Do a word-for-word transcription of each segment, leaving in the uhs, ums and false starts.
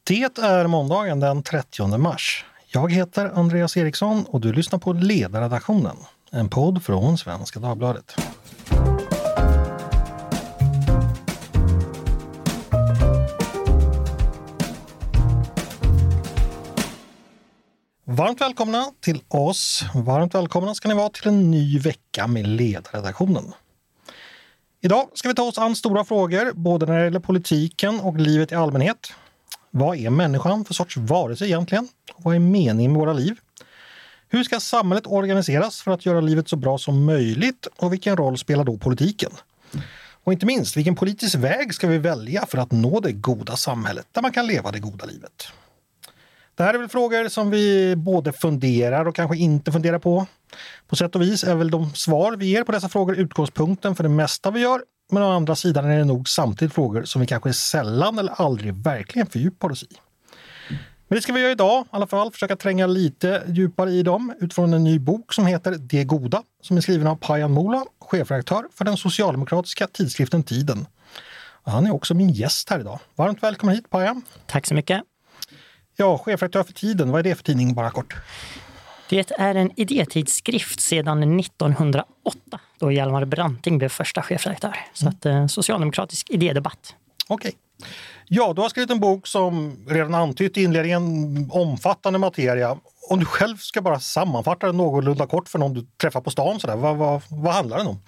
Det är måndagen den trettionde mars. Jag heter Andreas Eriksson och du lyssnar på Ledarredaktionen, en podd från Svenska Dagbladet. Varmt välkomna till oss. Varmt välkomna ska ni vara till en ny vecka med Ledarredaktionen. Idag ska vi ta oss an stora frågor, både när det gäller politiken och livet i allmänhet. Vad är människan för sorts varelse egentligen? Vad är meningen med våra liv? Hur ska samhället organiseras för att göra livet så bra som möjligt? Och vilken roll spelar då politiken? Och inte minst, vilken politisk väg ska vi välja för att nå det goda samhället där man kan leva det goda livet? Det här är väl frågor som vi både funderar och kanske inte funderar på. På sätt och vis är väl de svar vi ger på dessa frågor utgångspunkten för det mesta vi gör. Men å andra sidan är det nog samtidigt frågor som vi kanske sällan eller aldrig verkligen fördjupar oss i. Men det ska vi göra idag i alla fall, försöka tränga lite djupare i dem utifrån en ny bok som heter Det goda, som är skriven av Payam Molla, chefredaktör för den socialdemokratiska tidskriften Tiden. Och han är också min gäst här idag. Varmt välkommen hit, Payam. Tack så mycket. Ja, chefredaktör för Tiden, vad är det för tidning bara kort? Det är en idétidskrift sedan nittonhundraåtta då Hjalmar Branting blev första chefredaktör. Så Mm. att eh, socialdemokratisk idédebatt. Okej. Ja, du har skrivit en bok som redan antytt i inledningen omfattande materia. Om du själv ska bara sammanfatta den någorlunda kort för någon du träffar på stan, sådär, vad, vad, vad handlar den om?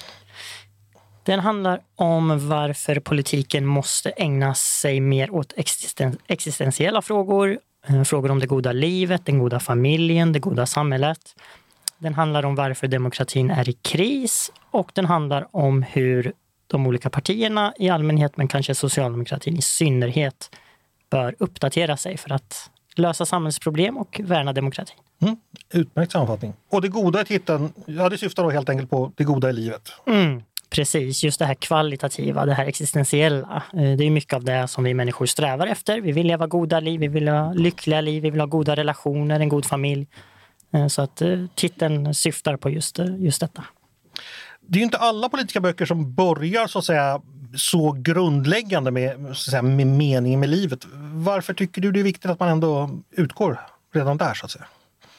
Den handlar om varför politiken måste ägna sig mer åt existen- existentiella frågor. eh, Frågor om det goda livet, den goda familjen, det goda samhället. Den handlar om varför demokratin är i kris. Och den handlar om hur de olika partierna i allmänhet, men kanske socialdemokratin i synnerhet, bör uppdatera sig för att lösa samhällsproblem och värna demokratin. Mm, utmärkt sammanfattning. Och det goda i titeln, ja, det syftar då helt enkelt på det goda i livet. Mm, precis, just det här kvalitativa, det här existentiella. Eh, Det är mycket av det som vi människor strävar efter. Vi vill leva goda liv, vi vill ha lyckliga liv, vi vill ha goda relationer, en god familj. Eh, Så att eh, titeln syftar på just, eh, just detta. Det är ju inte alla politiska böcker som börjar så att säga så grundläggande med, så att säga, med meningen med livet. Varför tycker du det är viktigt att man ändå utgår redan där så att säga?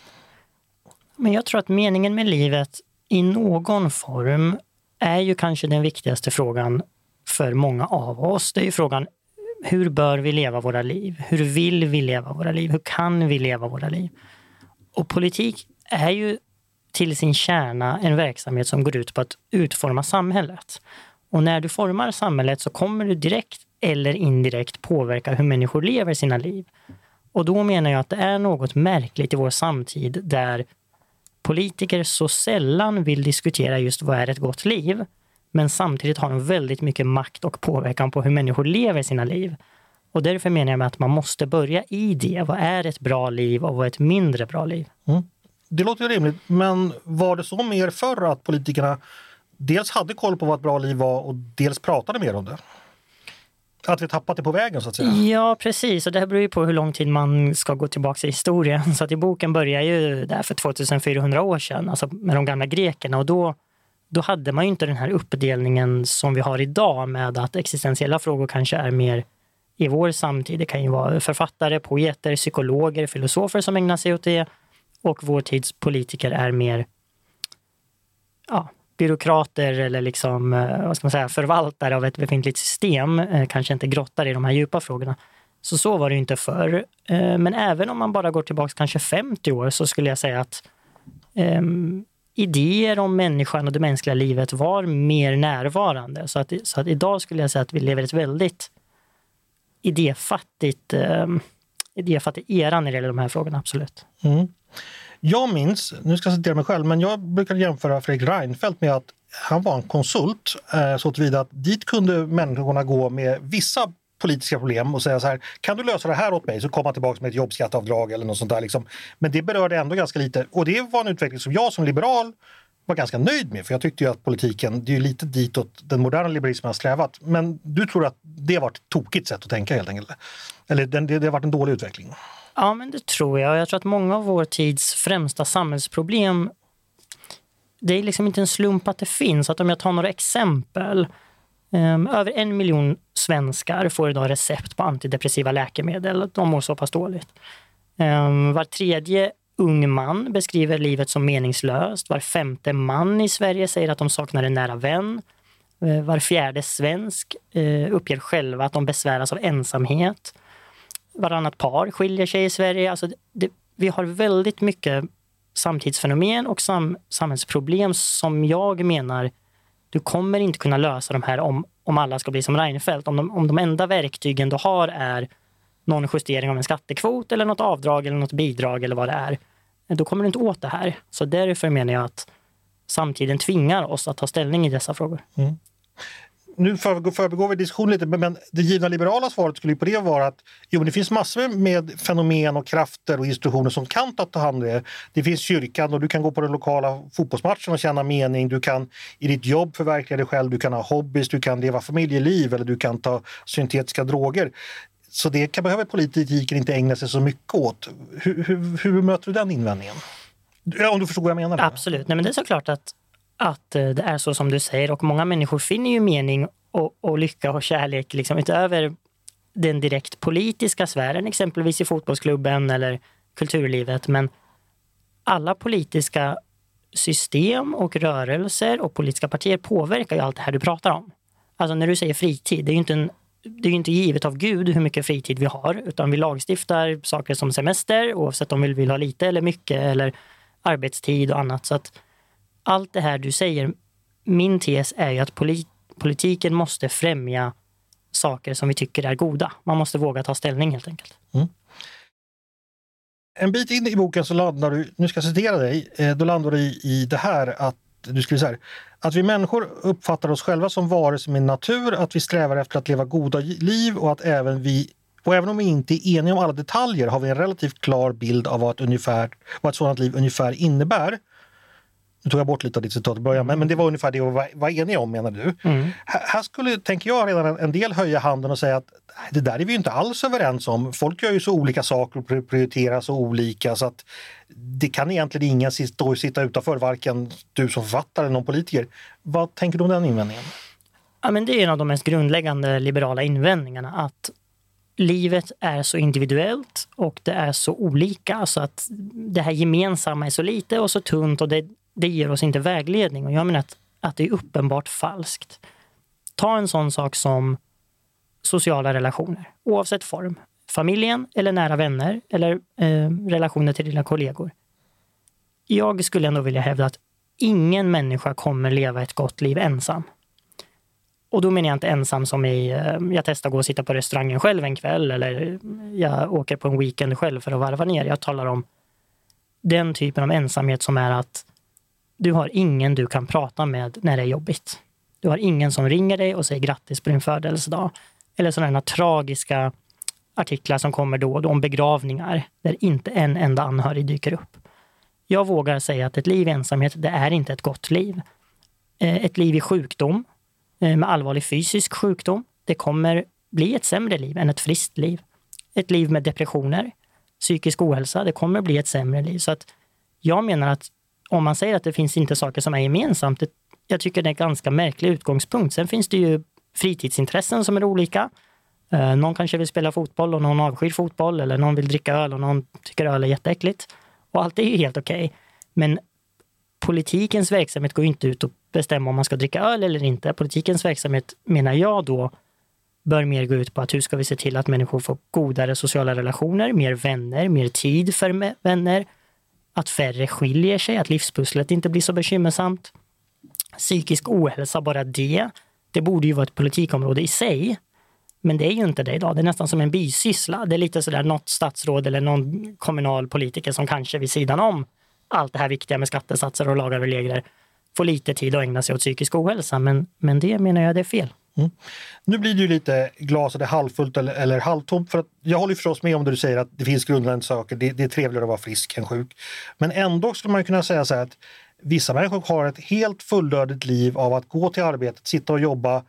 Men jag tror att meningen med livet i någon form är ju kanske den viktigaste frågan för många av oss. Det är ju frågan, hur bör vi leva våra liv? Hur vill vi leva våra liv? Hur kan vi leva våra liv? Och politik är ju till sin kärna en verksamhet som går ut på att utforma samhället. Och när du formar samhället så kommer du direkt eller indirekt påverka hur människor lever sina liv. Och då menar jag att det är något märkligt i vår samtid där politiker så sällan vill diskutera just vad är ett gott liv, men samtidigt har de väldigt mycket makt och påverkan på hur människor lever sina liv. Och därför menar jag med att man måste börja i det. Vad är ett bra liv och vad är ett mindre bra liv? Mm. Det låter ju rimligt, men var det så mer förr att politikerna dels hade koll på vad ett bra liv var och dels pratade mer om det? Att vi tappat det på vägen så att säga? Ja, precis. Och det här beror ju på hur lång tid man ska gå tillbaka i historien. Så att i boken börjar ju där för tvåtusenfyrahundra år sedan, alltså med de gamla grekerna. Och då, då hade man ju inte den här uppdelningen som vi har idag med att existentiella frågor kanske är mer i vår samtid. Det kan ju vara författare, poeter, psykologer, filosofer som ägnar sig åt det. Och vår tids politiker är mer ja, byråkrater eller liksom, vad ska man säga, förvaltare av ett befintligt system. Kanske inte grottar i de här djupa frågorna. Så så var det ju inte förr. Men även om man bara går tillbaka kanske femtio år så skulle jag säga att um, idéer om människan och det mänskliga livet var mer närvarande. Så att, så att idag skulle jag säga att vi lever ett väldigt idéfattigt, um, idéfattig era när det gäller de här frågorna, absolut. Mm. Jag minns, nu ska jag citera mig själv, men jag brukar jämföra Fredrik Reinfeldt med att han var en konsult eh, så tillvida att dit kunde människorna gå med vissa politiska problem och säga så här, kan du lösa det här åt mig så kommer man tillbaka med ett jobbskatteavdrag eller något sånt där liksom. Men det berörde ändå ganska lite och det var en utveckling som jag som liberal var ganska nöjd med, för jag tyckte ju att politiken, det är ju lite ditåt den moderna liberalismen har strävat. Men du tror att det var ett tokigt sätt att tänka helt enkelt? Eller det, det har varit en dålig utveckling? Ja, men det tror jag. Jag tror att många av vår tids främsta samhällsproblem, det är liksom inte en slump att det finns. Att om jag tar några exempel Um, över en miljon svenskar får idag recept på antidepressiva läkemedel. De mår så pass dåligt. Um, var tredje ung man beskriver livet som meningslöst. Var femte man i Sverige säger att de saknar en nära vän. Uh, var fjärde svensk uh, uppger själva att de besväras av ensamhet. Varannat par skiljer sig i Sverige. Alltså det, vi har väldigt mycket samtidsfenomen och sam, samhällsproblem som jag menar du kommer inte kunna lösa de här om, om alla ska bli som Reinfeldt. Om de, om de enda verktygen du har är någon justering av en skattekvot eller något avdrag eller något bidrag eller vad det är, då kommer du inte åt det här. Så därför menar jag att samtiden tvingar oss att ta ställning i dessa frågor. Mm. Nu förbegår vi diskussion lite, men det givna liberala svaret skulle ju på det vara att jo, det finns massor med fenomen och krafter och institutioner som kan ta hand om det. Det finns kyrkan och du kan gå på den lokala fotbollsmatchen och känna mening. Du kan i ditt jobb förverkliga dig själv, du kan ha hobbys, du kan leva familjeliv eller du kan ta syntetiska droger. Så det kan behöva politiken inte ägna sig så mycket åt. Hur, hur, hur möter du den invändningen? Om du förstår vad jag menar. Absolut, nej men det är såklart att att det är så som du säger, och många människor finner ju mening och, och lycka och kärlek liksom, utöver den direkt politiska sfären, exempelvis i fotbollsklubben eller kulturlivet, men alla politiska system och rörelser och politiska partier påverkar ju allt det här du pratar om. Alltså när du säger fritid, det är ju inte, en, det är ju inte givet av Gud hur mycket fritid vi har, utan vi lagstiftar saker som semester, oavsett om vi vill ha lite eller mycket, eller arbetstid och annat. Så att allt det här du säger, min tes är ju att polit- politiken måste främja saker som vi tycker är goda. Man måste våga ta ställning helt enkelt. Mm. En bit in i boken så landar du, nu ska jag citera dig, då landar du i, i det här att du skulle säga att vi människor uppfattar oss själva som varelser med natur, att vi strävar efter att leva goda liv och att även vi och även om vi inte är eniga om alla detaljer har vi en relativt klar bild av vad ett, ungefär, vad ett sådant liv ungefär innebär. Nu tog jag bort lite av ditt citat i början, men, men det var ungefär det vi var, var eniga om, menar du. Mm. Här, här skulle, tänker jag, redan en, en del höja handen och säga att det där är vi ju inte alls överens om. Folk gör ju så olika saker och prioriterar så olika så att det kan egentligen ingen sitta, sitta utanför, varken du som författare eller någon politiker. Vad tänker du om den invändningen? Ja, men det är en av de mest grundläggande liberala invändningarna, att livet är så individuellt och det är så olika så att det här gemensamma är så lite och så tunt och det Det ger oss inte vägledning, och jag menar att, att det är uppenbart falskt. Ta en sån sak som sociala relationer, oavsett form. Familjen eller nära vänner eller eh, relationer till dina kollegor. Jag skulle ändå vilja hävda att ingen människa kommer leva ett gott liv ensam. Och då menar jag inte ensam som i eh, jag testar gå och sitta på restaurangen själv en kväll eller jag åker på en weekend själv för att varva ner. Jag talar om den typen av ensamhet som är att du har ingen du kan prata med när det är jobbigt. Du har ingen som ringer dig och säger grattis på din födelsedag. Eller sådana tragiska artiklar som kommer då och då om begravningar där inte en enda anhörig dyker upp. Jag vågar säga att ett liv i ensamhet, det är inte ett gott liv. Ett liv i sjukdom, med allvarlig fysisk sjukdom, det kommer bli ett sämre liv än ett friskt liv. Ett liv med depressioner, psykisk ohälsa, det kommer bli ett sämre liv. Så att jag menar att om man säger att det finns inte saker som är gemensamt, det, jag tycker det är en ganska märklig utgångspunkt. Sen finns det ju fritidsintressen som är olika. Eh, någon kanske vill spela fotboll och någon avskyr fotboll, eller någon vill dricka öl och någon tycker öl är jätteäckligt. Och allt är ju helt okej. Okay. Men politikens verksamhet går ju inte ut att bestämma om man ska dricka öl eller inte. Politikens verksamhet, menar jag då, bör mer gå ut på att hur ska vi se till att människor får godare sociala relationer, mer vänner, mer tid för vänner, att färre skiljer sig, att livspusslet inte blir så bekymmersamt. Psykisk ohälsa, bara det. Det borde ju vara ett politikområde i sig. Men det är ju inte det idag. Det är nästan som en bisyssla. Det är lite sådär något statsråd eller någon kommunal politiker som kanske vid sidan om allt det här viktiga med skattesatser och lagar och regler får lite tid att ägna sig åt psykisk ohälsa. Men, men det menar jag det är fel. Mm. Nu blir det ju lite glaset är halvfullt eller, eller halvtomt, för att jag håller förstås med om det du säger att det finns grundläggande saker, det, det är trevligare att vara frisk än sjuk. Men ändå skulle man kunna säga så här att vissa människor har ett helt fullödigt liv av att gå till arbetet, sitta och jobba,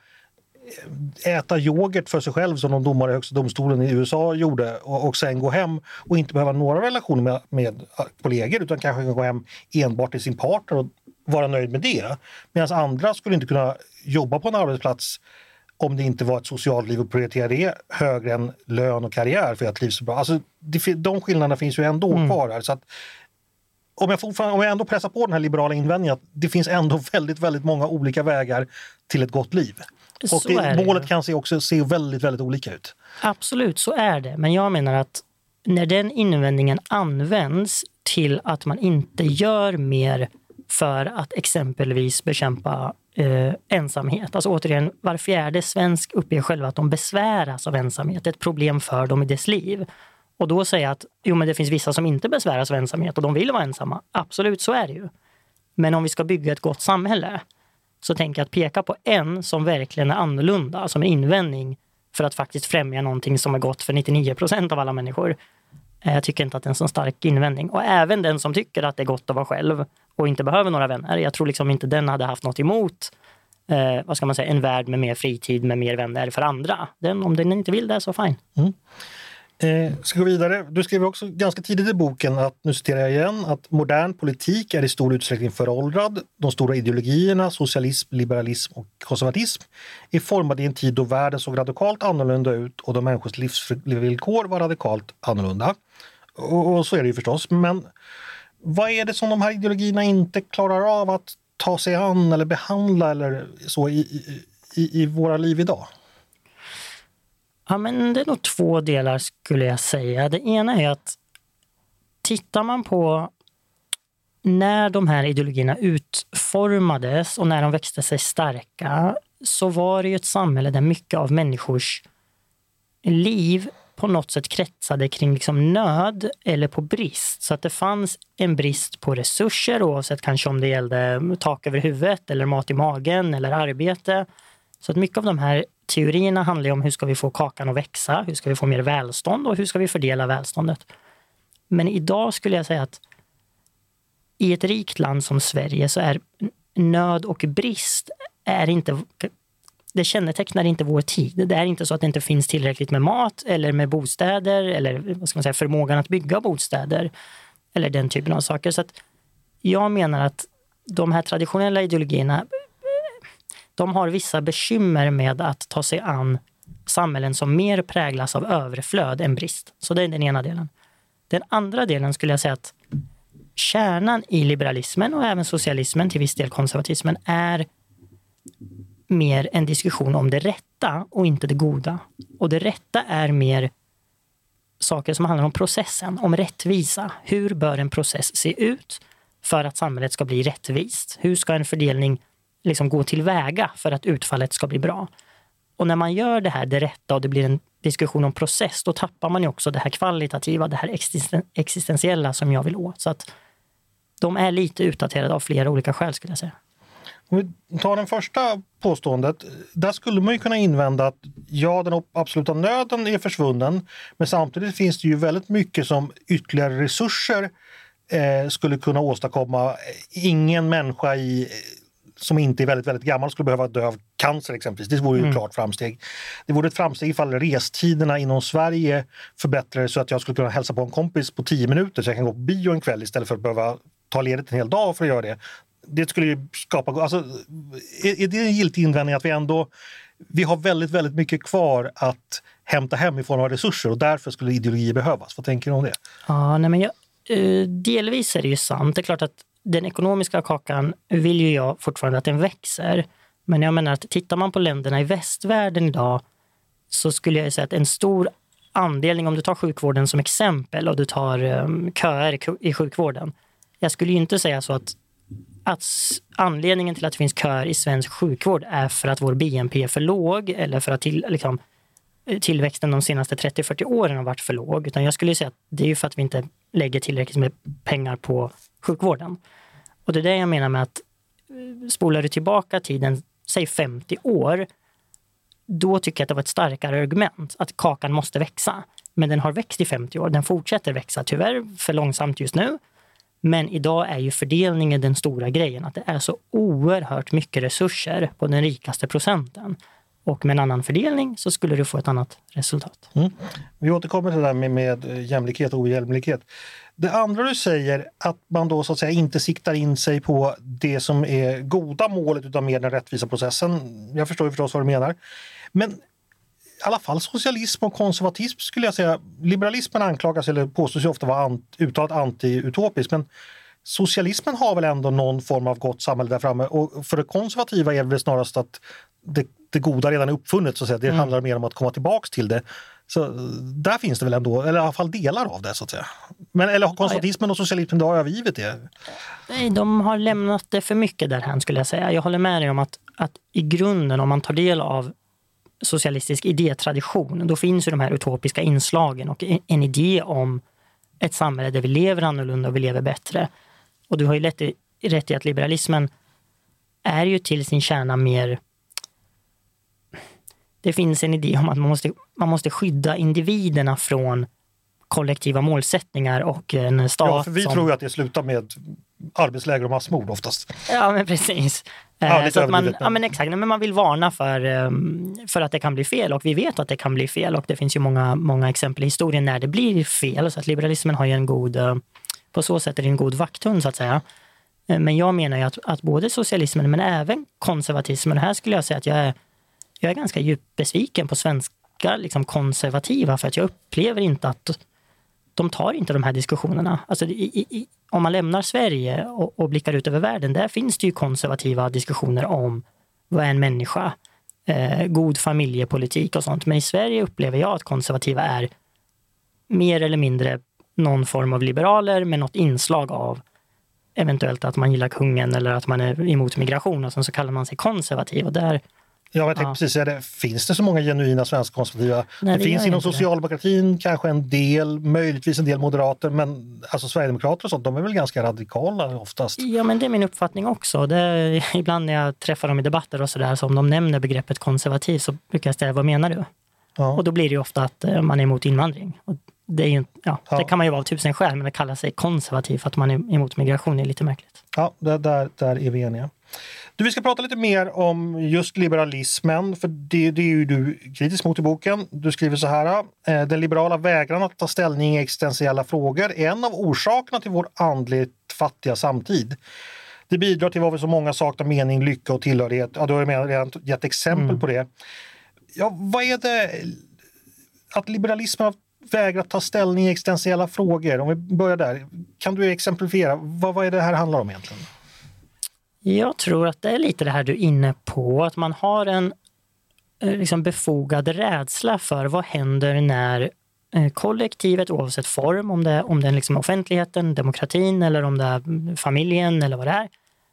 äta yoghurt för sig själv som de domare i högsta domstolen i U S A gjorde och, och sen gå hem och inte behöva några relationer med, med kollegor utan kanske gå hem enbart till sin partner och vara nöjd med det. Medan andra skulle inte kunna jobba på en arbetsplats om det inte var ett socialt liv och prioritera det högre än lön och karriär för att liv så bra. Alltså, det, de skillnaderna finns ju ändå mm. kvar här. Så att, om, jag fortfarande, om jag ändå pressar på den här liberala invändningen att det finns ändå väldigt, väldigt många olika vägar till ett gott liv. Så och det, målet kan se också se väldigt, väldigt olika ut. Absolut, så är det. Men jag menar att när den invändningen används till att man inte gör mer för att exempelvis bekämpa eh, ensamhet. Alltså återigen, var fjärde svensk uppger själva att de besväras av ensamhet. Ett problem för dem i dess liv. Och då säga att jo, men det finns vissa som inte besväras av ensamhet och de vill vara ensamma. Absolut, så är det ju. Men om vi ska bygga ett gott samhälle så tänker jag att peka på en som verkligen är annorlunda, som en invändning för att faktiskt främja någonting som är gott för nittionio procent av alla människor. Jag tycker inte att det är en så stark invändning. Och även den som tycker att det är gott att vara själv och inte behöver några vänner. Jag tror liksom inte den hade haft något emot eh, vad ska man säga, en värld med mer fritid, med mer vänner för andra. Den, om den inte vill det så fine. Mm. Eh, ska gå vidare. Du skriver också ganska tidigt i boken att, nu citerar jag igen, att modern politik är i stor utsträckning föråldrad. De stora ideologierna, socialism, liberalism och konservatism är formade i en tid då världen såg radikalt annorlunda ut och då människors livsvillkor var radikalt annorlunda. Och, och så är det ju förstås. Men vad är det som de här ideologierna inte klarar av att ta sig an eller behandla eller så i, i, i våra liv idag? Ja, men det är nog två delar skulle jag säga. Det ena är att tittar man på när de här ideologierna utformades och när de växte sig starka så var det ju ett samhälle där mycket av människors liv på något sätt kretsade kring liksom nöd eller på brist. Så att det fanns en brist på resurser oavsett kanske om det gällde tak över huvudet eller mat i magen eller arbete. Så att mycket av de här teorierna handlar om hur ska vi få kakan att växa, hur ska vi få mer välstånd och hur ska vi fördela välståndet. Men idag skulle jag säga att i ett rikt land som Sverige så är nöd och brist är inte, det kännetecknar inte vår tid. Det är inte så att det inte finns tillräckligt med mat eller med bostäder eller vad ska man säga, förmågan att bygga bostäder eller den typen av saker. Så att jag menar att de här traditionella ideologierna, de har vissa bekymmer med att ta sig an samhällen som mer präglas av överflöd än brist. Så det är den ena delen. Den andra delen skulle jag säga att kärnan i liberalismen och även socialismen, till viss del konservatismen, är mer en diskussion om det rätta och inte det goda. Och det rätta är mer saker som handlar om processen, om rättvisa. Hur bör en process se ut för att samhället ska bli rättvist? Hur ska en fördelning liksom gå tillväga för att utfallet ska bli bra? Och när man gör det här det rätta och det blir en diskussion om process, då tappar man ju också det här kvalitativa, det här existen- existentiella som jag vill åt. Så att de är lite utdaterade av flera olika skäl skulle jag säga. Om vi tar den första påståendet, där skulle man ju kunna invända att ja, den absoluta nöden är försvunnen, men samtidigt finns det ju väldigt mycket som ytterligare resurser eh, skulle kunna åstadkomma. Ingen människa i som inte är väldigt, väldigt gammal skulle behöva dö av cancer exempelvis. Det vore ju mm. ett klart framsteg. Det vore ett framsteg ifall restiderna inom Sverige förbättrades så att jag skulle kunna hälsa på en kompis på tio minuter så jag kan gå på bio en kväll istället för att behöva ta ledigt en hel dag för att göra det. Det skulle ju skapa... Alltså, är, är det en giltig invändning att vi ändå... Vi har väldigt, väldigt mycket kvar att hämta hem i form av resurser och därför skulle ideologi behövas. Vad tänker du om det? Ja, nej men jag, delvis är det ju sant. Det är klart att den ekonomiska kakan vill ju jag fortfarande att den växer. Men jag menar att tittar man på länderna i västvärlden idag så skulle jag säga att en stor andelning, om du tar sjukvården som exempel och du tar um, köer i sjukvården. Jag skulle ju inte säga så att, att anledningen till att det finns köer i svensk sjukvård är för att vår B N P är för låg eller för att till, liksom, tillväxten de senaste trettio till fyrtio åren har varit för låg. Utan jag skulle säga att det är ju för att vi inte lägger tillräckligt med pengar på sjukvården. Och det är det jag menar med att spolar du tillbaka tiden, säg femtio år, då tycker jag att det var ett starkare argument att kakan måste växa. Men den har växt i femtio år, den fortsätter växa, tyvärr för långsamt just nu. Men idag är ju fördelningen den stora grejen, att det är så oerhört mycket resurser på den rikaste procenten. Och med en annan fördelning så skulle du få ett annat resultat. Mm. Vi återkommer till det där med, med jämlikhet och ojämlikhet. Det andra du säger, att man då så att säga inte siktar in sig på det som är goda målet utan mer den rättvisa processen. Jag förstår ju förstås vad du menar. Men i alla fall socialism och konservatism skulle jag säga. Liberalismen anklagas eller påstås ju ofta vara ant, uttalat anti-utopisk, men socialismen har väl ändå någon form av gott samhälle där framme, och för det konservativa är det väl snarast att det, det goda redan är uppfunnet, så att säga. Det mm. handlar mer om att komma tillbaks till det. Så där finns det väl ändå, eller i alla fall delar av det så att säga. Men, eller har konservatismen och socialismen då övergivit det? Nej, de har lämnat det för mycket därhän skulle jag säga. Jag håller med dig om att, att i grunden, om man tar del av socialistisk idétradition, då finns ju de här utopiska inslagen och en idé om ett samhälle där vi lever annorlunda och vi lever bättre. Och du har ju lätt, rätt i att liberalismen är ju till sin kärna mer... Det finns en idé om att man måste, man måste skydda individerna från kollektiva målsättningar och en stat. Ja, för vi som... tror ju att det slutar med arbetsläger och massmord oftast. Ja, men precis. Ja, så att man, ja, men exakt, men man vill varna för, för att det kan bli fel, och vi vet att det kan bli fel, och det finns ju många, många exempel i historien när det blir fel, så att liberalismen har ju en god, på så sätt är det en god vakthund så att säga. Men jag menar ju att, att både socialismen men även konservatismen, här skulle jag säga att jag är, jag är ganska djupt besviken på svenska liksom konservativa, för att jag upplever inte att de tar inte de här diskussionerna. Alltså i, i, om man lämnar Sverige och, och blickar ut över världen, där finns det ju konservativa diskussioner om vad är en människa, eh, god familjepolitik och sånt. Men i Sverige upplever jag att konservativa är mer eller mindre någon form av liberaler med något inslag av eventuellt att man gillar kungen eller att man är emot migration, och sen så kallar man sig konservativ. Och där Ja, jag tänkte ja. precis säga det. Finns det så många genuina svenska konservativa? Nej, det, det finns inom socialdemokratin det. Kanske en del, möjligtvis en del moderater, men alltså Sverigedemokrater och sånt, de är väl ganska radikala oftast. Ja, men det är min uppfattning också. Det är, ibland när jag träffar dem i debatter och sådär, så om de nämner begreppet konservativ så brukar jag ställa, vad menar du? Ja. Och då blir det ju ofta att man är emot invandring. Och det, är ju, ja, ja. det kan man ju vara av tusen skäl, men att kalla sig konservativ för att man är emot migration är lite märkligt. Ja, där, där, där är vi eniga. Du, vi ska prata lite mer om just liberalismen, för det, det är ju du kritisk mot i boken. Du skriver så här: den liberala vägran att ta ställning i existentiella frågor är en av orsakerna till vår andligt fattiga samtid. Det bidrar till vad vi så många saknar mening, lycka och tillhörighet. Ja, du har redan gett exempel mm. på det. Ja, vad är det att liberalismen har vägrat ta ställning i existentiella frågor? Om vi börjar där, kan du exemplifiera? Vad, vad är det här handlar om egentligen? Jag tror att det är lite det här du är inne på, att man har en liksom befogad rädsla för vad händer när kollektivet, oavsett form, om det, om det är liksom offentligheten, demokratin eller om det är familjen eller vad det är,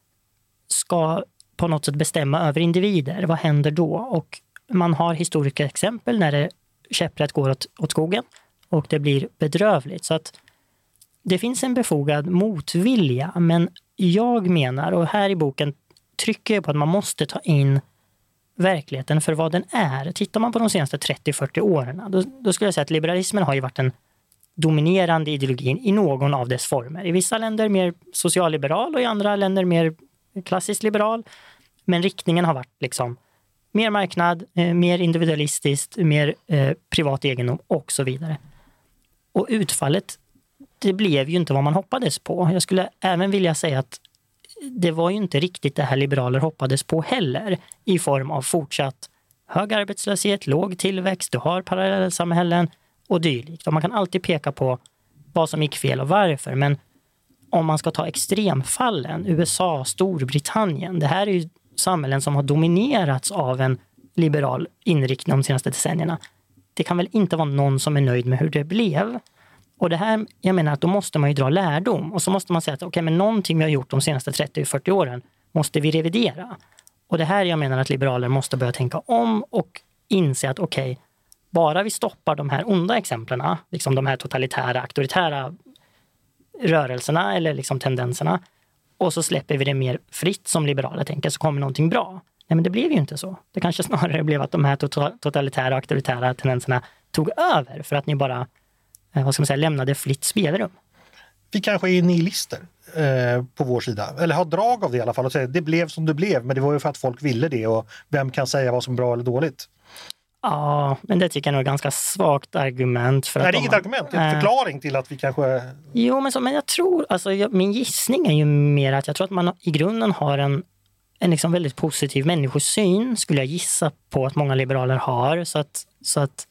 ska på något sätt bestämma över individer. Vad händer då? Och man har historiska exempel när det käpprätt går åt, åt skogen och det blir bedrövligt. Så att det finns en befogad motvilja, men jag menar, och här i boken trycker jag på att man måste ta in verkligheten för vad den är. Tittar man på de senaste trettio till fyrtio åren, då, då skulle jag säga att liberalismen har ju varit en dominerande ideologin i någon av dess former. I vissa länder mer socialliberal och i andra länder mer klassiskt liberal. Men riktningen har varit liksom mer marknad, eh, mer individualistiskt, mer eh, privat egendom och så vidare. Och utfallet, det blev ju inte vad man hoppades på. Jag skulle även vilja säga att det var ju inte riktigt det här liberaler hoppades på heller, i form av fortsatt hög arbetslöshet, låg tillväxt, du har parallellsamhällen och dylikt. Och man kan alltid peka på vad som gick fel och varför, men om man ska ta extremfallen, U S A, Storbritannien, det här är ju samhällen som har dominerats av en liberal inriktning de senaste decennierna. Det kan väl inte vara någon som är nöjd med hur det blev. Och det här, jag menar att då måste man ju dra lärdom. Och så måste man säga att okej, okay, men någonting vi har gjort de senaste trettio till fyrtio åren måste vi revidera. Och det här jag menar att liberaler måste börja tänka om och inse att okej, okay, bara vi stoppar de här onda exemplen, liksom de här totalitära, auktoritära rörelserna eller liksom tendenserna, och så släpper vi det mer fritt som liberaler tänker, så kommer någonting bra. Nej, men det blev ju inte så. Det kanske snarare blev att de här totalitära och auktoritära tendenserna tog över för att ni bara, vad ska man säga, lämnade fritt spelrum. Vi kanske är nihilister. eh, på vår sida. Eller ha drag av det i alla fall och säga det blev som det blev, men det var ju för att folk ville det och vem kan säga vad som är bra eller dåligt? Ja, men det tycker jag nog är ett ganska svagt argument. För Nej, att det är inget man, argument, det är en äh, förklaring till att vi kanske... Jo, men, så, men jag tror, alltså jag, min gissning är ju mer att jag tror att man i grunden har en, en liksom väldigt positiv människosyn, skulle jag gissa på att många liberaler har. Så att, så att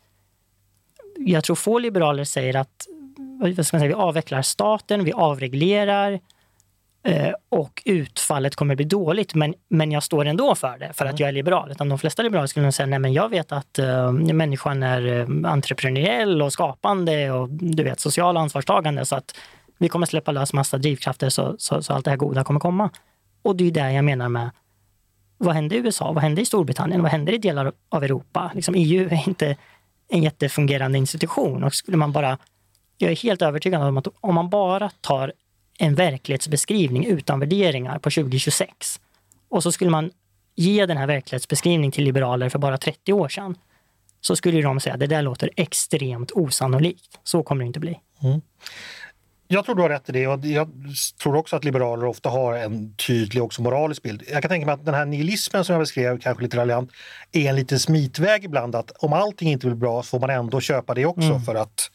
jag tror få liberaler säger att vad ska man säga, vi avvecklar staten, vi avreglerar eh, och utfallet kommer bli dåligt, men, men jag står ändå för det, för att jag är liberal. Utan de flesta liberaler skulle nog säga, nej men jag vet att eh, människan är eh, entreprenöriell och skapande och du vet, social ansvarstagande, så att vi kommer släppa lös massa drivkrafter så, så, så allt det här goda kommer komma. Och det är det jag menar med vad händer i U S A, vad händer i Storbritannien, vad händer i delar av Europa? Liksom, E U är inte en jättefungerande institution, och skulle man bara, jag är helt övertygad om att om man bara tar en verklighetsbeskrivning utan värderingar på tjugo tjugosex och så skulle man ge den här verklighetsbeskrivning till liberaler för bara trettio år sedan, så skulle de säga att det där låter extremt osannolikt. Så kommer det inte bli. Mm. Jag tror du har rätt i det, och jag tror också att liberaler ofta har en tydlig också moralisk bild. Jag kan tänka mig att den här nihilismen som jag beskrev, kanske lite raljant, är en liten smitväg ibland, att om allting inte blir bra så får man ändå köpa det också mm. för att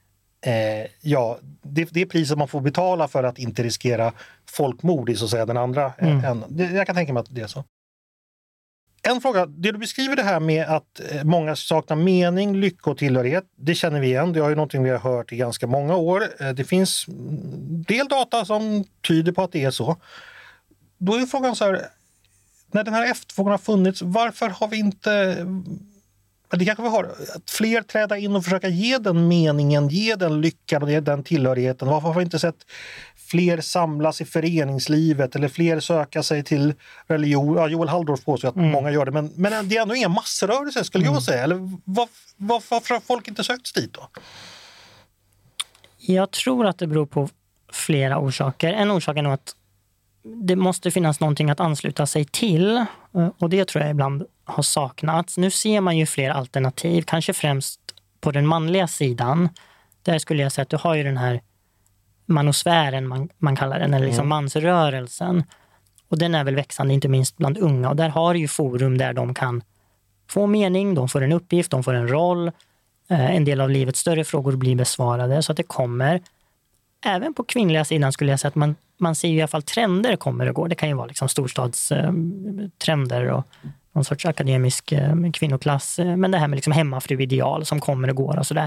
eh, ja, det, det är priset man får betala för att inte riskera folkmord i så att säga den andra mm. änden. Jag kan tänka mig att det är så. En fråga, det du beskriver det här med att många saknar mening, lycka och tillhörighet, det känner vi igen. Det är ju någonting vi har hört i ganska många år. Det finns del data som tyder på att det är så. Då är frågan så här, när den här efterfrågan har funnits, varför har vi inte, det kanske vi har, att fler träda in och försöka ge den meningen, ge den lyckan och ge den tillhörigheten? Varför har vi inte sett fler samlas i föreningslivet eller fler söka sig till religion? Ja, Joel Halldorf påstår att mm. många gör det, men, men det är ändå inga massrörelser skulle mm. jag säga. Eller var, var, varför har folk inte sökt dit då? Jag tror att det beror på flera orsaker. En orsak är nog att det måste finnas någonting att ansluta sig till, och det tror jag ibland har saknats. Nu ser man ju fler alternativ, kanske främst på den manliga sidan. Där skulle jag säga att du har ju den här manosfären, man, man kallar den, eller liksom mm. mansrörelsen. Och den är väl växande, inte minst bland unga. Och där har du ju forum där de kan få mening, de får en uppgift, de får en roll. Eh, en del av livets större frågor blir besvarade, så att det kommer. Även på kvinnliga sidan skulle jag säga att man, man ser ju i alla fall trender kommer och går. Det kan ju vara liksom storstadstrender och någon sorts akademisk eh, kvinnoklass. Men det här med liksom hemmafru-ideal som kommer och går och sådär.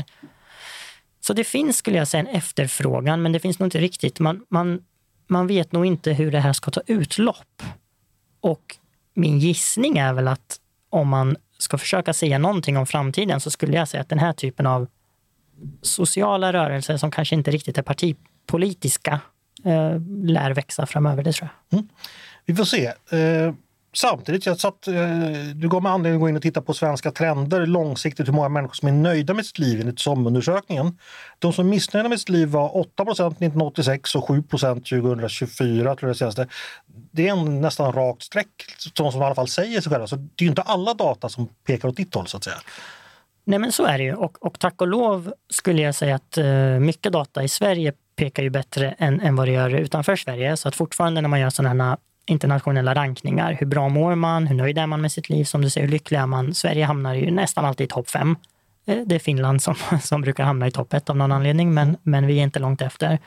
Så det finns, skulle jag säga, en efterfrågan, men det finns nog inte riktigt. Man, man, man vet nog inte hur det här ska ta utlopp. Och min gissning är väl att om man ska försöka säga någonting om framtiden, så skulle jag säga att den här typen av sociala rörelser som kanske inte riktigt är partipolitiska eh, lär växa framöver, det tror jag. Mm. Vi får se. Eh... Samtidigt, jag satt, du gav mig anledning att gå in och titta på svenska trender långsiktigt, hur många människor som är nöjda med sitt liv enligt SOM-undersökningen. De som är missnöjda med sitt liv var åtta procent nittonhundraåttiosex och sju procent tjugohundratjugofyra, tror jag det senaste. Det är en nästan rakt streck som, som i alla fall säger sig själva. Så det är ju inte alla data som pekar åt ditt håll, så att säga. Nej, men så är det ju. Och, och tack och lov skulle jag säga att uh, mycket data i Sverige pekar ju bättre än, än vad det gör utanför Sverige. Så att fortfarande när man gör sådana här internationella rankningar, hur bra mår man, hur nöjd är man med sitt liv, som du säger, hur lycklig är man. Sverige hamnar ju nästan alltid i topp fem. Det är Finland som, som brukar hamna i topp ett av någon anledning, men, men vi är inte långt efter.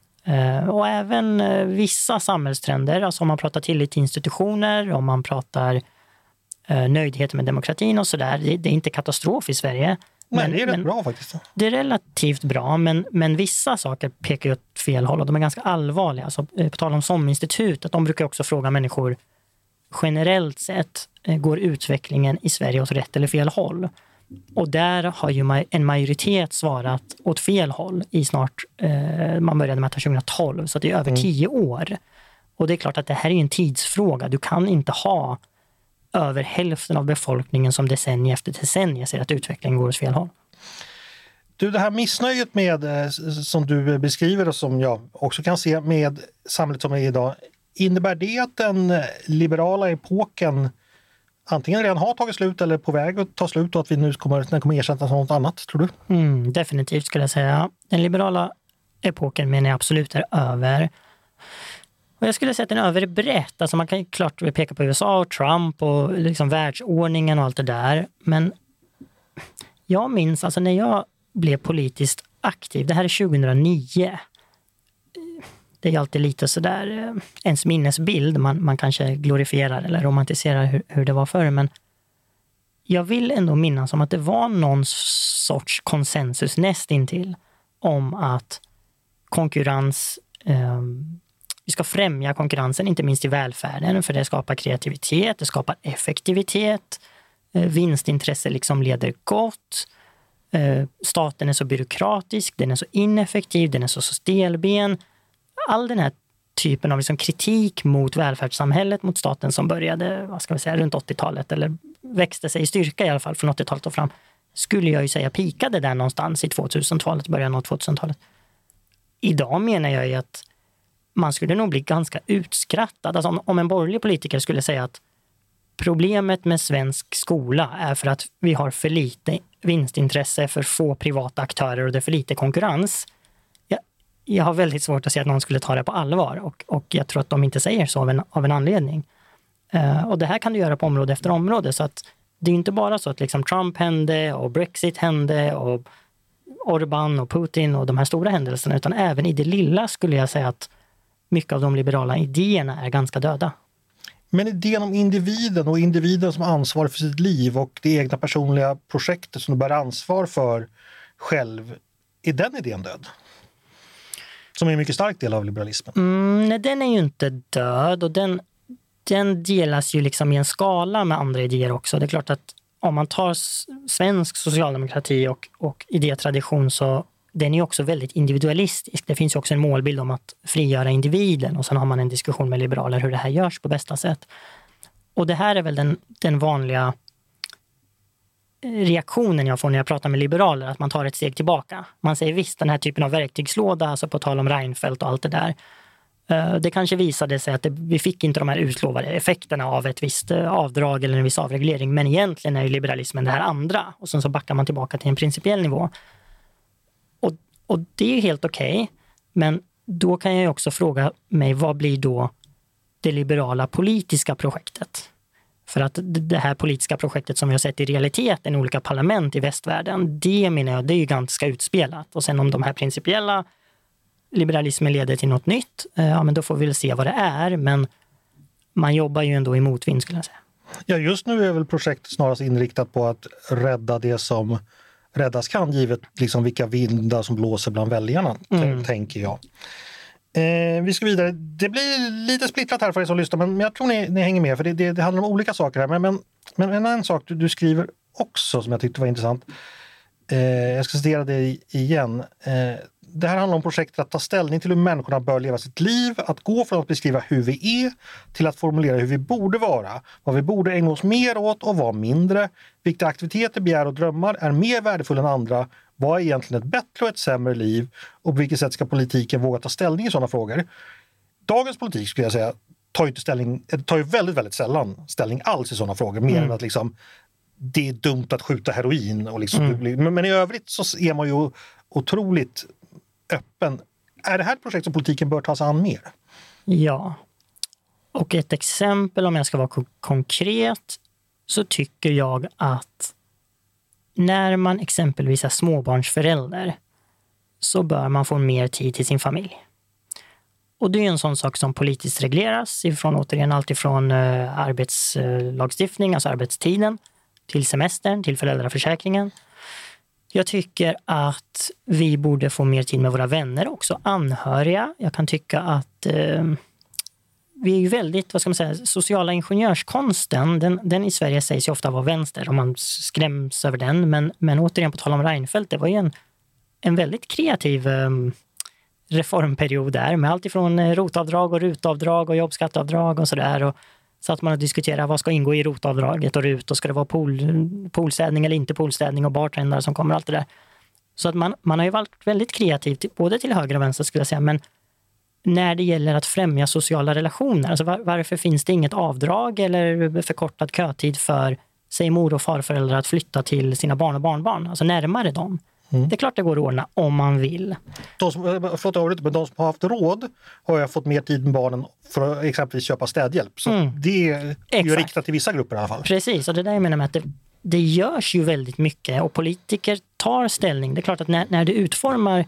Och även vissa samhällstrender, alltså om man pratar tillit till institutioner, om man pratar nöjdhet med demokratin och sådär, det, det är inte katastrof i Sverige. Men, men det är rätt bra faktiskt. Det är relativt bra, men, men vissa saker pekar ju åt fel håll och de är ganska allvarliga. Alltså, på tal om SOM-institutet, de brukar också fråga människor generellt sett, går utvecklingen i Sverige åt rätt eller fel håll? Och där har ju en majoritet svarat åt fel håll i snart, eh, man började mäta tjugohundratolv, så det är över mm. tio år. Och det är klart att det här är en tidsfråga. Du kan inte ha över hälften av befolkningen som decennier efter decennier ser att utvecklingen går åt fel håll. Du, det här missnöjet med, som du beskriver och som jag också kan se med samhället som är idag, innebär det att den liberala epoken antingen redan har tagit slut eller är på väg att ta slut och att vi nu kommer, den kommer ersättas av något annat, tror du? Mm, definitivt skulle jag säga. Den liberala epoken menar jag absolut är över. Och jag skulle säga att den är överbrett. Alltså man kan ju klart peka på U S A och Trump och liksom världsordningen och allt det där. Men jag minns, alltså när jag blev politiskt aktiv, det här är tjugohundranio. Det är alltid lite sådär ens minnesbild. Man, man kanske glorifierar eller romantiserar hur, hur det var förr. Men jag vill ändå minnas om att det var någon sorts konsensus nästintill om att konkurrens, eh, vi ska främja konkurrensen, inte minst i välfärden, för det skapar kreativitet, det skapar effektivitet, eh, vinstintresse liksom leder gott, eh, staten är så byråkratisk, den är så ineffektiv, den är så, så stelben. All den här typen av liksom kritik mot välfärdssamhället, mot staten som började, vad ska vi säga, runt åttiotalet eller växte sig i styrka i alla fall från åttiotalet och fram, skulle jag ju säga pikade där någonstans i tvåtusentalet, början av tvåtusentalet. Idag menar jag ju att man skulle nog bli ganska utskrattad. Alltså om, om en borgerlig politiker skulle säga att problemet med svensk skola är för att vi har för lite vinstintresse, för få privata aktörer och det är för lite konkurrens. Jag, jag har väldigt svårt att se att någon skulle ta det på allvar och, och jag tror att de inte säger så av en, av en anledning. Uh, och det här kan du göra på område efter område, så att det är inte bara så att liksom Trump hände och Brexit hände och Orbán och Putin och de här stora händelserna, utan även i det lilla skulle jag säga att mycket av de liberala idéerna är ganska döda. Men idén om individen och individen som ansvar för sitt liv och det egna personliga projektet som du bär ansvar för själv, är den idén död? Som är en mycket stark del av liberalismen. Mm, nej, den är ju inte död och den, den delas ju liksom i en skala med andra idéer också. Det är klart att om man tar svensk socialdemokrati och, och idétradition, så den är också väldigt individualistisk. Det finns ju också en målbild om att frigöra individen och sen har man en diskussion med liberaler hur det här görs på bästa sätt. Och det här är väl den, den vanliga reaktionen jag får när jag pratar med liberaler, att man tar ett steg tillbaka. Man säger visst, den här typen av verktygslåda, alltså på tal om Reinfeldt och allt det där. Det kanske visade sig att det, vi fick inte de här utlovade effekterna av ett visst avdrag eller en viss avreglering, men egentligen är ju liberalismen det här andra. Och sen så backar man tillbaka till en principiell nivå. Och, och det är helt okej, okay, men då kan jag också fråga mig, vad blir då det liberala politiska projektet? För att det här politiska projektet som vi har sett i realiteten i olika parlament i västvärlden, det menar jag, det är ju ganska utspelat. Och sen om de här principiella liberalismen leder till något nytt, ja men då får vi väl se vad det är, men man jobbar ju ändå i motvind skulle jag säga. Ja, just nu är väl projektet snarast inriktat på att rädda det som räddas kan, givet liksom vilka vindar som blåser bland väljarna, mm. tänker jag. Eh, vi ska vidare. Det blir lite splittrat här för er som lyssnar, men jag tror ni, ni hänger med, för det, det, det handlar om olika saker här. Men, men, men en annan sak du, du skriver också som jag tyckte var intressant. Eh, jag ska citera det igen. Eh, det här handlar om projektet att ta ställning till hur människorna bör leva sitt liv, att gå från att beskriva hur vi är till att formulera hur vi borde vara, vad vi borde ägna oss mer åt och vad mindre, vilka aktiviteter, begär och drömmar är mer värdefulla än andra, vad är egentligen ett bättre och ett sämre liv och på vilket sätt ska politiken våga ta ställning i sådana frågor. Dagens politik skulle jag säga tar ju, inte ställning, tar ju väldigt, väldigt sällan ställning alls i sådana frågor, mer mm. än att liksom det är dumt att skjuta heroin och liksom, mm. men, men i övrigt så är man ju otroligt öppen. Är det här ett projekt som politiken bör ta sig an mer? Ja. Och ett exempel, om jag ska vara konkret, så tycker jag att när man exempelvis är småbarnsförälder så bör man få mer tid till sin familj. Och det är en sån sak som politiskt regleras ifrån, återigen, allt ifrån uh, arbetslagstiftning, alltså arbetstiden, till semestern, till föräldraförsäkringen. Jag tycker att vi borde få mer tid med våra vänner, också anhöriga. Jag kan tycka att uh, vi är ju väldigt, vad ska man säga, sociala ingenjörskonsten, den, den i Sverige sägs ju ofta vara vänster och man skräms över den. Men, men återigen på tal om Reinfeldt, det var ju en, en väldigt kreativ um, reformperiod där med allt ifrån rotavdrag och rutavdrag och jobbskatteavdrag och sådär. Och så att man har diskuterat vad ska ingå i rotavdraget och rut och ska det vara pool, poolstädning eller inte poolstädning och bartendare som kommer, allt det där. Så att man, man har ju varit väldigt kreativ både till höger och vänster skulle jag säga, men när det gäller att främja sociala relationer, alltså var, varför finns det inget avdrag eller förkortad kötid för, säg, mor- och farföräldrar att flytta till sina barn och barnbarn, alltså närmare dem? Mm. Det är klart det går att ordna om man vill. De som, förlåt, övrigt, men de som har haft råd har jag fått mer tid med barnen för att exempelvis köpa städhjälp. Så mm. det är Exakt. ju riktat till vissa grupper i alla fall. Precis, och det där jag menar med att det, det görs ju väldigt mycket och politiker tar ställning. Det är klart att när, när du utformar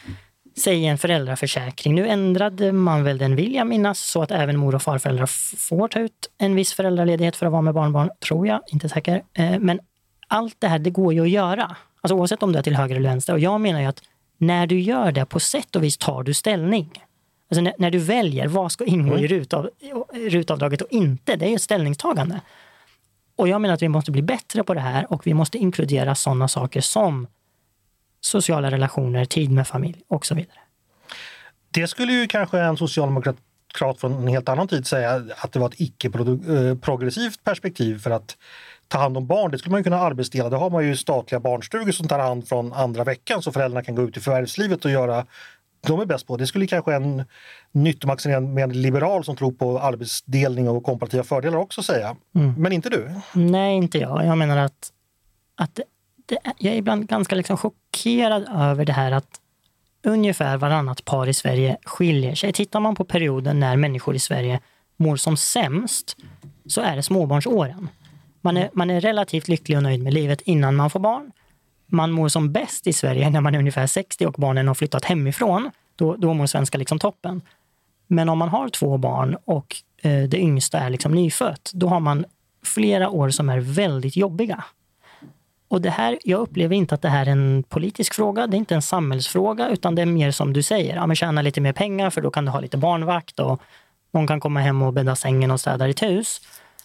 säg en föräldraförsäkring. Nu ändrade man väl den, vill jag minnas, så att även mor- och farföräldrar får ta ut en viss föräldraledighet för att vara med barnbarn, tror jag, inte säker. Men allt det här, det går ju att göra. Alltså oavsett om du är till höger eller vänster. Och jag menar ju att när du gör det, på sätt och vis tar du ställning. Alltså när, när du väljer vad ska ingå mm. i rutav, rutavdraget och inte, det är ju ett ställningstagande. Och jag menar att vi måste bli bättre på det här och vi måste inkludera sådana saker som sociala relationer, tid med familj och så vidare. Det skulle ju kanske en socialdemokrat från en helt annan tid säga att det var ett icke-progressivt perspektiv för att ta hand om barn. Det skulle man ju kunna arbetsdela. Då har man ju statliga barnstugor som tar hand från andra veckan så föräldrarna kan gå ut i förvärvslivet och göra de är bäst på. Det skulle kanske en nyttomaximering med en liberal som tror på arbetsdelning och komparativa fördelar också säga. Mm. Men inte du? Nej, inte jag. Jag menar att, att det, jag är ibland ganska liksom chockerad över det här att ungefär varannat par i Sverige skiljer sig. Tittar man på perioden när människor i Sverige mår som sämst så är det småbarnsåren. Man är, man är relativt lycklig och nöjd med livet innan man får barn. Man mår som bäst i Sverige när man är ungefär sextio och barnen har flyttat hemifrån. Då, då mår svenska liksom toppen. Men om man har två barn och eh, det yngsta är liksom nyfött, då har man flera år som är väldigt jobbiga. Och det här, jag upplever inte att det här är en politisk fråga, det är inte en samhällsfråga, utan det är mer som du säger, ja, men tjäna lite mer pengar för då kan du ha lite barnvakt och någon kan komma hem och bädda sängen och städa ditt hus.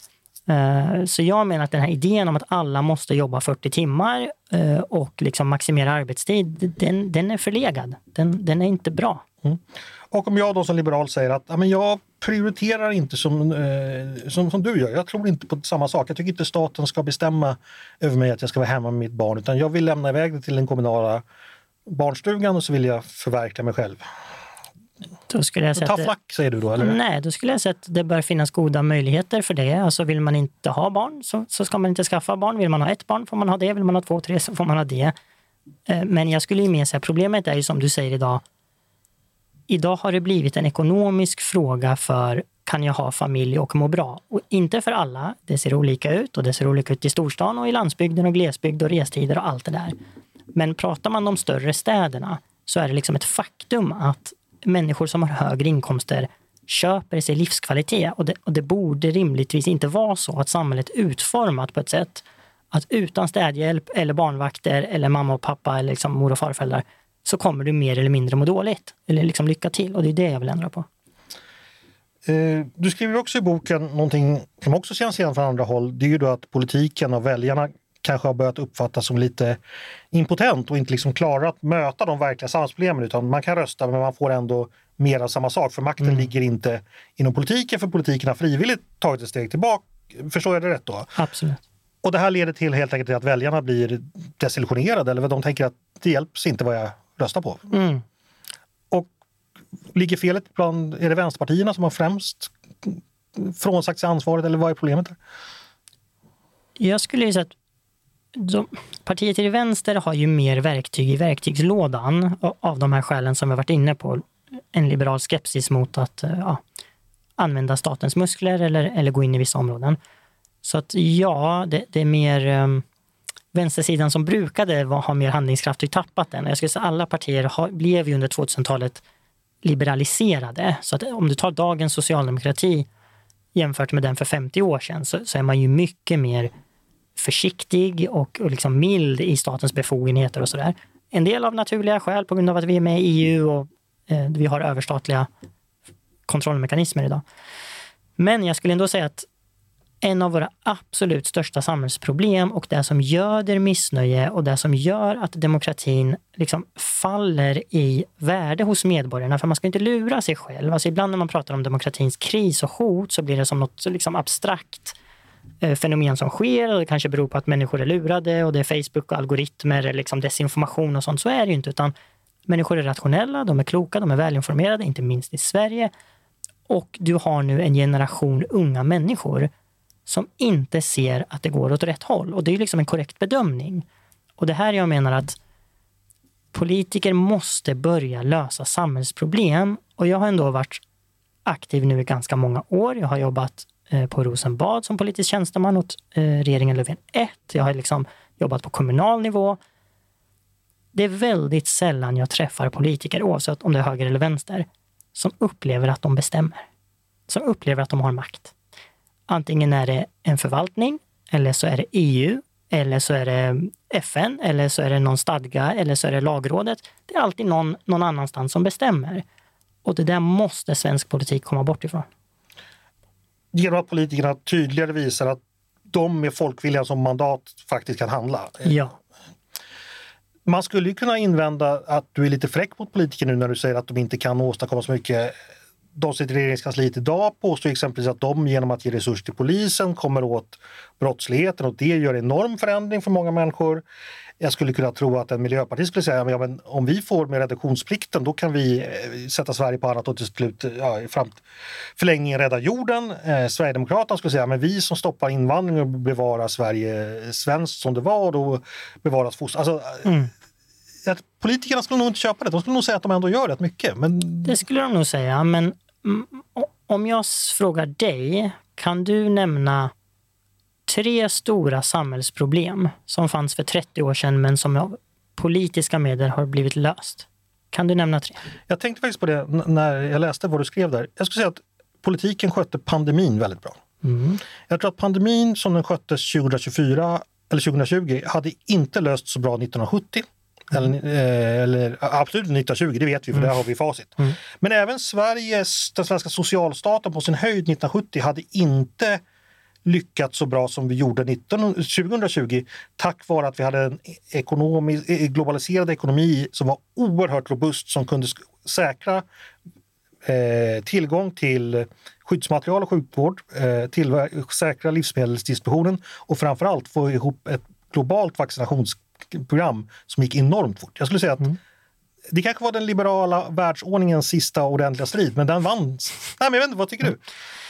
Uh, så jag menar att den här idén om att alla måste jobba fyrtio timmar uh, och liksom maximera arbetstid, den, den är förlegad. Den, den är inte bra. Mm. Och om jag då som liberal säger att ja, men jag prioriterar inte som, eh, som, som du gör. Jag tror inte på samma sak. Jag tycker inte staten ska bestämma över mig att jag ska vara hemma med mitt barn. Utan jag vill lämna iväg det till den kommunala barnstugan och så vill jag förverkliga mig själv. Då skulle jag säga Ta flack, säger du då, eller? Nej, då skulle jag säga att det bör finnas goda möjligheter för det. Alltså vill man inte ha barn så, så ska man inte skaffa barn. Vill man ha ett barn får man ha det. Vill man ha två, tre så får man ha det. Men jag skulle ju mer säga, problemet är ju som du säger idag. Idag har det blivit en ekonomisk fråga för kan jag ha familj och må bra? Och inte för alla. Det ser olika ut och det ser olika ut i storstan och i landsbygden och glesbygd och restider och allt det där. Men pratar man om större städerna så är det liksom ett faktum att människor som har högre inkomster köper sig livskvalitet. Och det, och det borde rimligtvis inte vara så att samhället är utformat på ett sätt att utan städhjälp eller barnvakter eller mamma och pappa eller liksom mor och farföräldrar så kommer du mer eller mindre må dåligt. Eller liksom lycka till. Och det är det jag vill ändra på. Du skriver också i boken någonting som också känns igen från andra håll. Det är ju då att politiken och väljarna kanske har börjat uppfattas som lite impotent och inte liksom klarar att möta de verkliga samhällsproblemen, utan man kan rösta men man får ändå mer av samma sak, för makten mm. ligger inte inom politiken, för politiken har frivilligt tagit ett steg tillbaka. Förstår jag det rätt då? Absolut. Och det här leder till helt enkelt till att väljarna blir desillusionerade, eller vad de tänker att det hjälps inte vad jag röstar på. Mm. Och ligger felet bland, är det vänsterpartierna som har främst frånsagt sig ansvaret, eller vad är problemet där? Jag skulle ju säga att de, partiet till vänster har ju mer verktyg i verktygslådan av de här skälen som vi har varit inne på. En liberal skepsis mot att ja, använda statens muskler eller, eller gå in i vissa områden. Så att ja, det, det är mer um, vänstersidan som brukade var, ha mer handlingskraft och tappat den. Jag skulle säga att alla partier har, blev ju under tvåtusentalet liberaliserade. Så att om du tar dagens socialdemokrati jämfört med den för femtio år sedan så, så är man ju mycket mer försiktig och, och liksom mild i statens befogenheter och sådär. En del av naturliga skäl på grund av att vi är med i E U och eh, vi har överstatliga kontrollmekanismer idag. Men jag skulle ändå säga att en av våra absolut största samhällsproblem och det som göder missnöje och det som gör att demokratin liksom faller i värde hos medborgarna, för man ska inte lura sig själv. Alltså ibland när man pratar om demokratins kris och hot så blir det som något liksom abstrakt fenomen som sker, och det kanske beror på att människor är lurade och det är Facebook och algoritmer, liksom desinformation och sånt. Så är det ju inte, utan människor är rationella, de är kloka, de är välinformerade, inte minst i Sverige. Och du har nu en generation unga människor som inte ser att det går åt rätt håll. Och det är ju liksom en korrekt bedömning. Och det här jag menar att politiker måste börja lösa samhällsproblem. Och jag har ändå varit aktiv nu i ganska många år. Jag har jobbat eh, på Rosenbad som politisk tjänsteman åt eh, regeringen Löfven ett. Jag har liksom jobbat på kommunal nivå. Det är väldigt sällan jag träffar politiker, oavsett om det är höger eller vänster, som upplever att de bestämmer. Som upplever att de har makt. Antingen är det en förvaltning, eller så är det E U, eller så är det F N, eller så är det någon stadga, eller så är det lagrådet. Det är alltid någon, någon annanstans som bestämmer. Och det där måste svensk politik komma bort ifrån. Genom att politikerna tydligare visar att de med folkviljan som mandat faktiskt kan handla. Ja. Man skulle ju kunna invända att du är lite fräck mot politiker nu när du säger att de inte kan åstadkomma så mycket. De sitter i regeringskansliet idag påstår exempelvis att de genom att ge resurser till polisen kommer åt brottsligheten och det gör enorm förändring för många människor. Jag skulle kunna tro att en miljöpartist skulle säga ja, men om vi får med reduktionsplikten då kan vi sätta Sverige på annat och till slut ja, i fram- förlängningen rädda jorden. Eh, Sverigedemokraterna skulle säga men vi som stoppar invandring och bevarar Sverige svenskt som det var och då bevaras foster. Alltså, mm. att politikerna skulle nog inte köpa det. De skulle nog säga att de ändå gör rätt mycket. Men... Det skulle de nog säga, men om jag frågar dig, kan du nämna tre stora samhällsproblem som fanns för trettio år sedan men som av politiska medel har blivit löst? Kan du nämna tre? Jag tänkte faktiskt på det när jag läste vad du skrev där. Jag skulle säga att politiken skötte pandemin väldigt bra. Mm. Jag tror att pandemin som den sköttes tjugohundratjugofyra eller tjugohundratjugo hade inte löst så bra nittonhundrasjuttio. Mm. Eller, eller absolut nittonhundratjugo, det vet vi för mm. där har vi facit. Mm. Men även Sveriges, den svenska socialstaten på sin höjd nittonhundrasjuttio hade inte lyckats så bra som vi gjorde nitton, tjugohundratjugo tack vare att vi hade en ekonomisk, globaliserad ekonomi som var oerhört robust som kunde säkra eh, tillgång till skyddsmaterial och sjukvård, eh, till, säkra livsmedelsdistributionen och framförallt få ihop ett globalt vaccinationsprogram som gick enormt fort. Jag skulle säga att mm. det kanske var den liberala världsordningens sista ordentliga strid, men den vann. Nej, men jag vet inte, vad tycker du?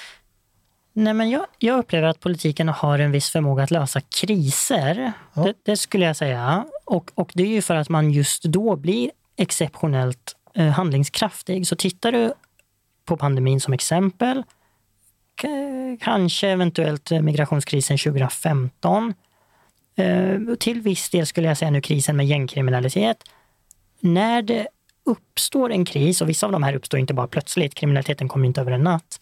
Nej, men jag, jag upplever att politiken har en viss förmåga att lösa kriser. Ja. Det, det skulle jag säga. Och, och det är ju för att man just då blir exceptionellt eh, handlingskraftig. Så tittar du på pandemin som exempel, k- kanske eventuellt migrationskrisen tjugohundrafemton, eh, till viss del skulle jag säga nu krisen med gängkriminalitet. När det uppstår en kris, och vissa av de här uppstår inte bara plötsligt, kriminaliteten kommer inte över en natt,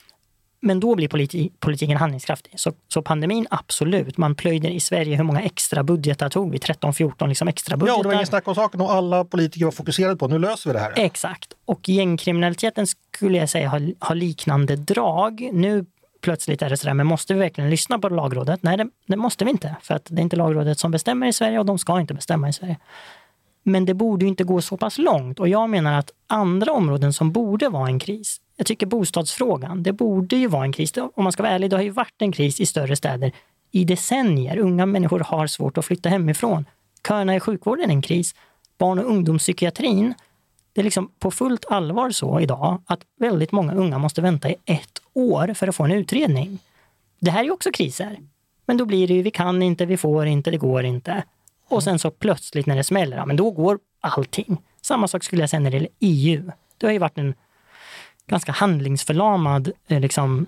men då blir politi- politiken handlingskraftig. Så, så pandemin, absolut. Man plöjde i Sverige, hur många extra budgetar tog vi? tretton fjorton liksom extra budgetar. Ja, det var ingen snack om saken och alla politiker var fokuserade på. Nu löser vi det här. Exakt. Och gängkriminaliteten skulle jag säga har, har liknande drag. Nu plötsligt är det sådär, men måste vi verkligen lyssna på lagrådet? Nej, det, det måste vi inte. För att det är inte lagrådet som bestämmer i Sverige och de ska inte bestämma i Sverige. Men det borde ju inte gå så pass långt. Och jag menar att andra områden som borde vara en kris, jag tycker bostadsfrågan, det borde ju vara en kris. Om man ska vara ärlig, det har ju varit en kris i större städer i decennier. Unga människor har svårt att flytta hemifrån. Köerna i sjukvården är en kris. Barn- och ungdomspsykiatrin, det är liksom på fullt allvar så idag att väldigt många unga måste vänta i ett år för att få en utredning. Det här är ju också kriser. Men då blir det ju, vi kan inte, vi får inte, det går inte. Och sen så plötsligt när det smäller, ja, men då går allting. Samma sak skulle jag säga när det gäller E U. Det har ju varit en ganska handlingsförlamad liksom,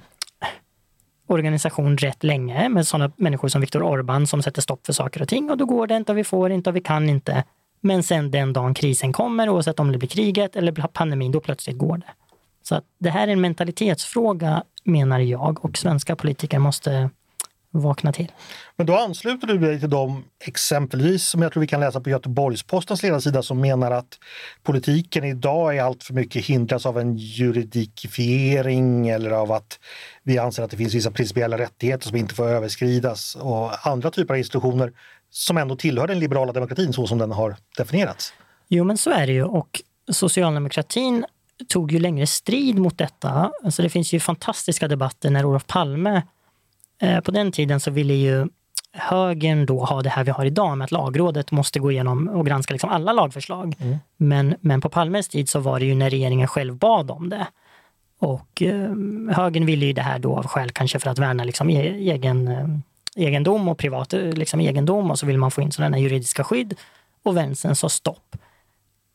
organisation rätt länge med sådana människor som Viktor Orbán som sätter stopp för saker och ting. Och då går det inte, och vi får inte, och vi kan inte. Men sen den dagen krisen kommer, oavsett om det blir kriget eller pandemin, då plötsligt går det. Så att det här är en mentalitetsfråga, menar jag, och svenska politiker måste vakna till. Men då ansluter du dig till dem exempelvis som jag tror vi kan läsa på Göteborgs-Postens ledarsida som menar att politiken idag är allt för mycket hindras av en juridikifiering eller av att vi anser att det finns vissa principiella rättigheter som inte får överskridas och andra typer av institutioner som ändå tillhör den liberala demokratin så som den har definierats. Jo, men så är det ju, och socialdemokratin tog ju längre strid mot detta. Alltså det finns ju fantastiska debatter när Olof Palme på den tiden så ville ju högern då ha det här vi har idag med att lagrådet måste gå igenom och granska liksom alla lagförslag. Mm. Men, men på Palmes tid så var det ju när regeringen själv bad om det. Och eh, högern ville ju det här då av skäl kanske för att värna liksom egen, eh, egendom och privat liksom egendom, och så vill man få in sådana juridiska skydd, och vänstern sa stopp.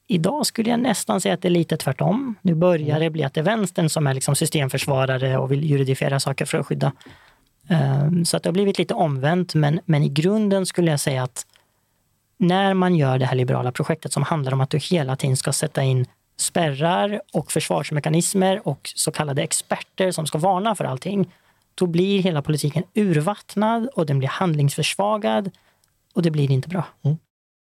idag skulle jag nästan säga att det är lite tvärtom. Nu börjar det bli att det är vänstern som är liksom systemförsvarare och vill juridifiera saker för att skydda. Um, så att det har blivit lite omvänt, men, men i grunden skulle jag säga att när man gör det här liberala projektet som handlar om att du hela tiden ska sätta in spärrar och försvarsmekanismer och så kallade experter som ska varna för allting, då blir hela politiken urvattnad och den blir handlingsförsvagad och det blir inte bra. Mm.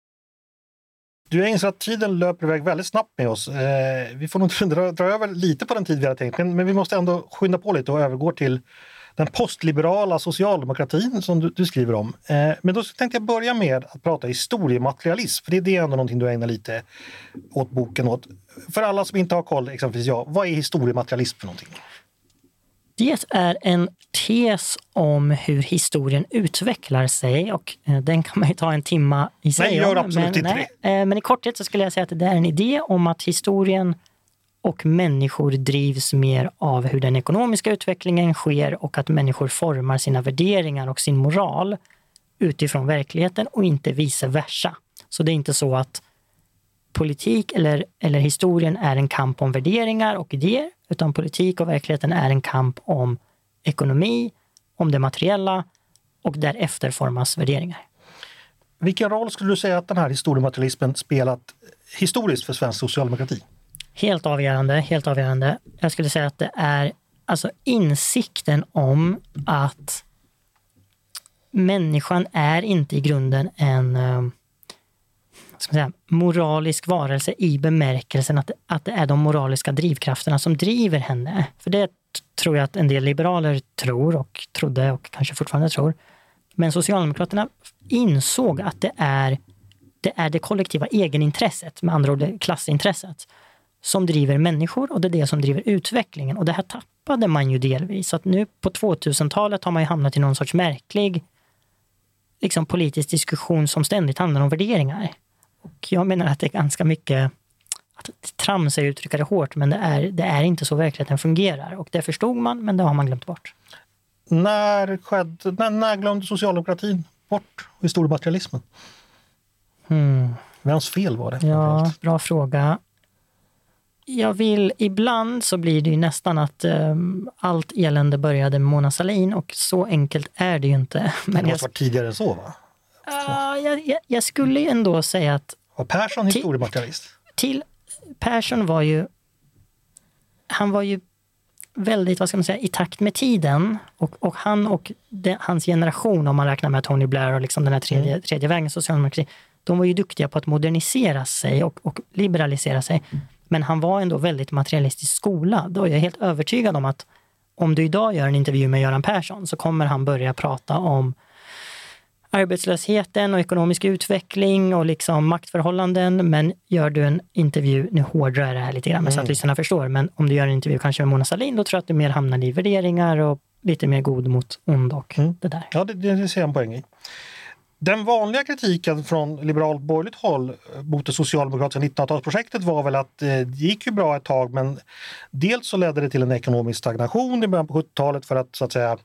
Du, jag inser att tiden löper iväg väldigt snabbt med oss. Eh, vi får nog dra, dra över lite på den tid vi har tänkt, men, men vi måste ändå skynda på lite och övergå till den postliberala socialdemokratin som du, du skriver om. Eh, men då tänkte jag börja med att prata historiematerialism, för det, det är ändå någonting du ägnar lite åt boken åt. För alla som inte har koll, exempelvis jag, vad är historiematerialism för någonting? Det är en tes om hur historien utvecklar sig och eh, den kan man ju ta en timma i sig. Nej, gör om, absolut men, inte nej, det. Eh, men i korthet så skulle jag säga att det är en idé om att historien och människor drivs mer av hur den ekonomiska utvecklingen sker och att människor formar sina värderingar och sin moral utifrån verkligheten och inte vice versa. Så det är inte så att politik eller, eller historien är en kamp om värderingar och idéer, utan politik och verkligheten är en kamp om ekonomi, om det materiella och därefter formas värderingar. Vilken roll skulle du säga att den här historiematerialismen spelat historiskt för svensk socialdemokrati? Helt avgörande, helt avgörande. Jag skulle säga att det är alltså insikten om att människan är inte i grunden en ska man säga, moralisk varelse i bemärkelsen att, att det är de moraliska drivkrafterna som driver henne. För det tror jag att en del liberaler tror och trodde och kanske fortfarande tror. Men Socialdemokraterna insåg att det är det, är det kollektiva egenintresset, med andra ord klassintresset, som driver människor och det är det som driver utvecklingen. Och det här tappade man ju delvis. Så att nu på tvåtusentalet har man ju hamnat i någon sorts märklig liksom, politisk diskussion som ständigt handlar om värderingar. Och jag menar att det är ganska mycket, att trams är uttrycka det hårt, men det är, det är inte så verkligheten fungerar. Och det förstod man, men det har man glömt bort. När, skedde, när, när glömde socialdemokratin bort historiematerialismen? Hmm. Vems fel var det? Ja, bra fråga. Jag vill, ibland så blir det ju nästan att um, allt elände började med Mona Sahlin och så enkelt är det ju inte. Men det måste vara tidigare än så, va? Uh, jag, jag, jag skulle ju ändå säga att... Var Persson historiematerialist? Till, till Persson var ju... Han var ju väldigt, vad ska man säga, i takt med tiden. Och, och han och de, hans generation, om man räknar med Tony Blair och liksom den här tredje, mm. tredje vägen socialdemokrati, de var ju duktiga på att modernisera sig och, och liberalisera sig. Mm. Men han var ändå väldigt materialistiskt skolad. Och jag är helt övertygad om att om du idag gör en intervju med Göran Persson så kommer han börja prata om arbetslösheten och ekonomisk utveckling och liksom maktförhållanden. Men gör du en intervju, nu hårdrar jag det här lite grann mm. så att lyssnarna förstår, men om du gör en intervju kanske med Mona Sahlin, då tror jag att du mer hamnar i värderingar och lite mer god mot ond och mm. det där. Ja, det, det ser jag en poäng i. Den vanliga kritiken från liberalt borgerligt håll mot det socialdemokratiska nittonhundratalsprojektet var väl att det gick ju bra ett tag, men dels så ledde det till en ekonomisk stagnation i början på sjuttiotalet för att så att säga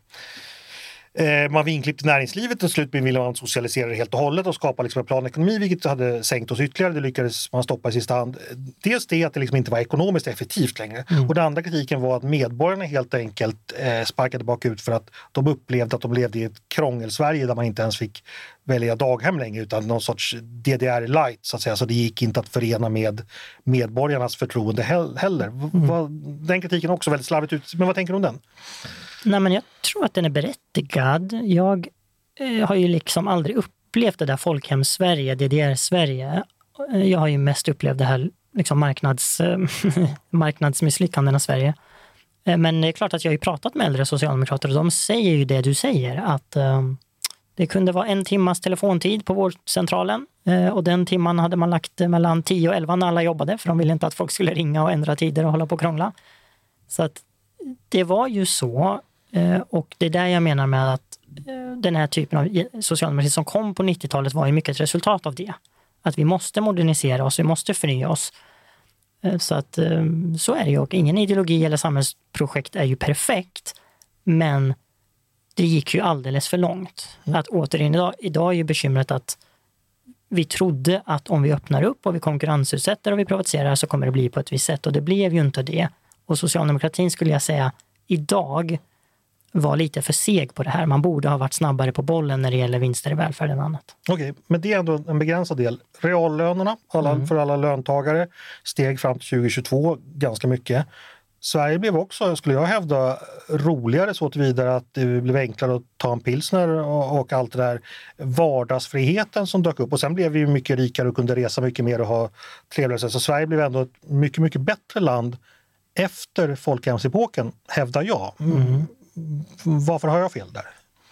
eh, man vinklippte näringslivet och slut ville man socialisera det helt och hållet och skapa liksom en planekonomi, vilket hade sänkt oss ytterligare. Det lyckades man stoppa i sista hand. Dels det att det liksom inte var ekonomiskt effektivt längre. Mm. Och den andra kritiken var att medborgarna helt enkelt eh, sparkade bakut för att de upplevde att de levde i ett krångel-Sverige där man inte ens fick välja daghem längre utan någon sorts D D R light så att säga, så det gick inte att förena med medborgarnas förtroende heller. Mm. Den kritiken är också väldigt slarvigt ut, men vad tänker du om den? Nej, men jag tror att den är berättigad. Jag eh, har ju liksom aldrig upplevt det där folkhem-Sverige, D D R-Sverige. Jag har ju mest upplevt det här liksom marknads, eh, marknadsmisslyckanden av Sverige. Eh, men det är klart att jag har ju pratat med äldre socialdemokrater och de säger ju det du säger, att eh, det kunde vara en timmas telefontid på vårdcentralen eh, och den timman hade man lagt mellan tio och elva när alla jobbade, för de ville inte att folk skulle ringa och ändra tider och hålla på och krångla. Så att det var ju så, eh, och det är där jag menar med att eh, den här typen av socialdemokrati som kom på nittiotalet var ju mycket ett resultat av det. Att vi måste modernisera oss, vi måste förnya oss. Eh, så att eh, så är det ju, och ingen ideologi eller samhällsprojekt är ju perfekt, men det gick ju alldeles för långt. Mm. Att återigen idag, idag är ju bekymret att vi trodde att om vi öppnar upp och vi konkurrensutsätter och vi privatiserar så kommer det bli på ett visst sätt. Och det blev ju inte det. Och socialdemokratin skulle jag säga idag var lite för seg på det här. Man borde ha varit snabbare på bollen när det gäller vinster i välfärden och annat. Okej, men det är ändå en begränsad del. Reallönerna alla, mm. för alla löntagare steg fram till tjugo tjugotvå ganska mycket. Sverige blev också, skulle jag hävda, roligare så tillvidare att det blev enklare att ta en pilsner och, och allt det där vardagsfriheten som dök upp. Och sen blev vi mycket rikare och kunde resa mycket mer och ha trevligare. Så Sverige blev ändå ett mycket, mycket bättre land efter folkhemsepoken, hävdar jag. Mm. Varför har jag fel där?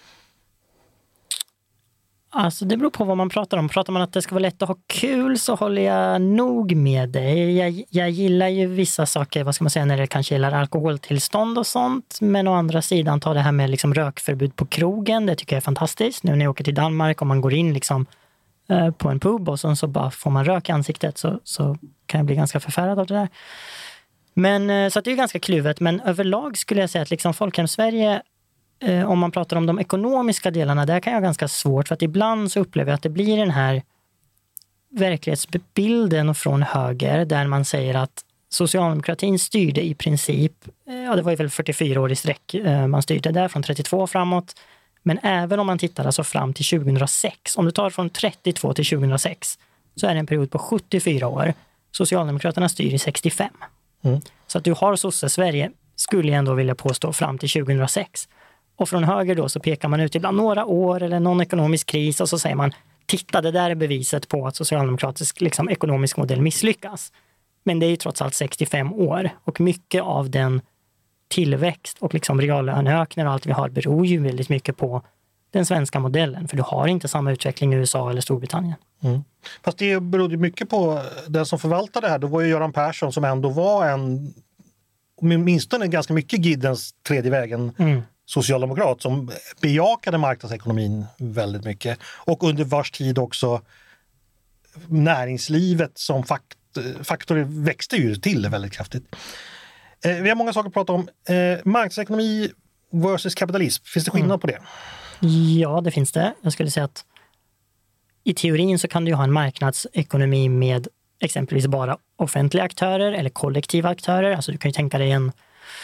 Alltså det beror på vad man pratar om. Pratar man att det ska vara lätt att ha kul så håller jag nog med dig. Jag, jag gillar ju vissa saker, vad ska man säga, när det kanske gäller alkoholtillstånd och sånt. Men å andra sidan, ta det här med liksom rökförbud på krogen, det tycker jag är fantastiskt. Nu när jag åker till Danmark och man går in liksom, eh, på en pub och så, så bara får man rök i ansiktet så, så kan jag bli ganska förfärad av det där. Men, eh, så att det är ganska kluvet. Men överlag skulle jag säga att liksom Folkhem-Sverige, om man pratar om de ekonomiska delarna, där kan jag ha ganska svårt, för att ibland så upplever jag att det blir den här verklighetsbilden från höger där man säger att socialdemokratin styrde i princip, ja det var ju väl fyrtiofyra år i sträck man styrde där från trettiotvå framåt, men även om man tittar alltså fram till tjugohundrasex, om du tar från trettiotvå till tjugohundrasex så är det en period på sjuttiofyra år. Socialdemokraterna styr i sextiofem. Mm. Så att du har sosse-Sverige, skulle jag ändå vilja påstå, fram till tjugohundrasex. Och från höger då så pekar man ut ibland några år eller någon ekonomisk kris och så säger man, titta, det där är beviset på att socialdemokratisk liksom, ekonomisk modell misslyckas. Men det är ju trots allt sextiofem år och mycket av den tillväxt och liksom reallöneökningar och allt vi har beror ju väldigt mycket på den svenska modellen, för du har inte samma utveckling i U S A eller Storbritannien. Mm. Fast det berodde mycket på den som förvaltade det här. Då var ju Göran Persson som ändå var en, åtminstone ganska mycket giddens tredje vägen mm. socialdemokrat som bejakade marknadsekonomin väldigt mycket. Och under vars tid också näringslivet som fakt, faktor växte ju till väldigt kraftigt. Eh, vi har många saker att prata om. Eh, marknadsekonomi versus kapitalism. Finns det skillnad mm. på det? Ja, det finns det. Jag skulle säga att i teorin så kan du ha en marknadsekonomi med exempelvis bara offentliga aktörer eller kollektiva aktörer. Alltså du kan ju tänka dig en,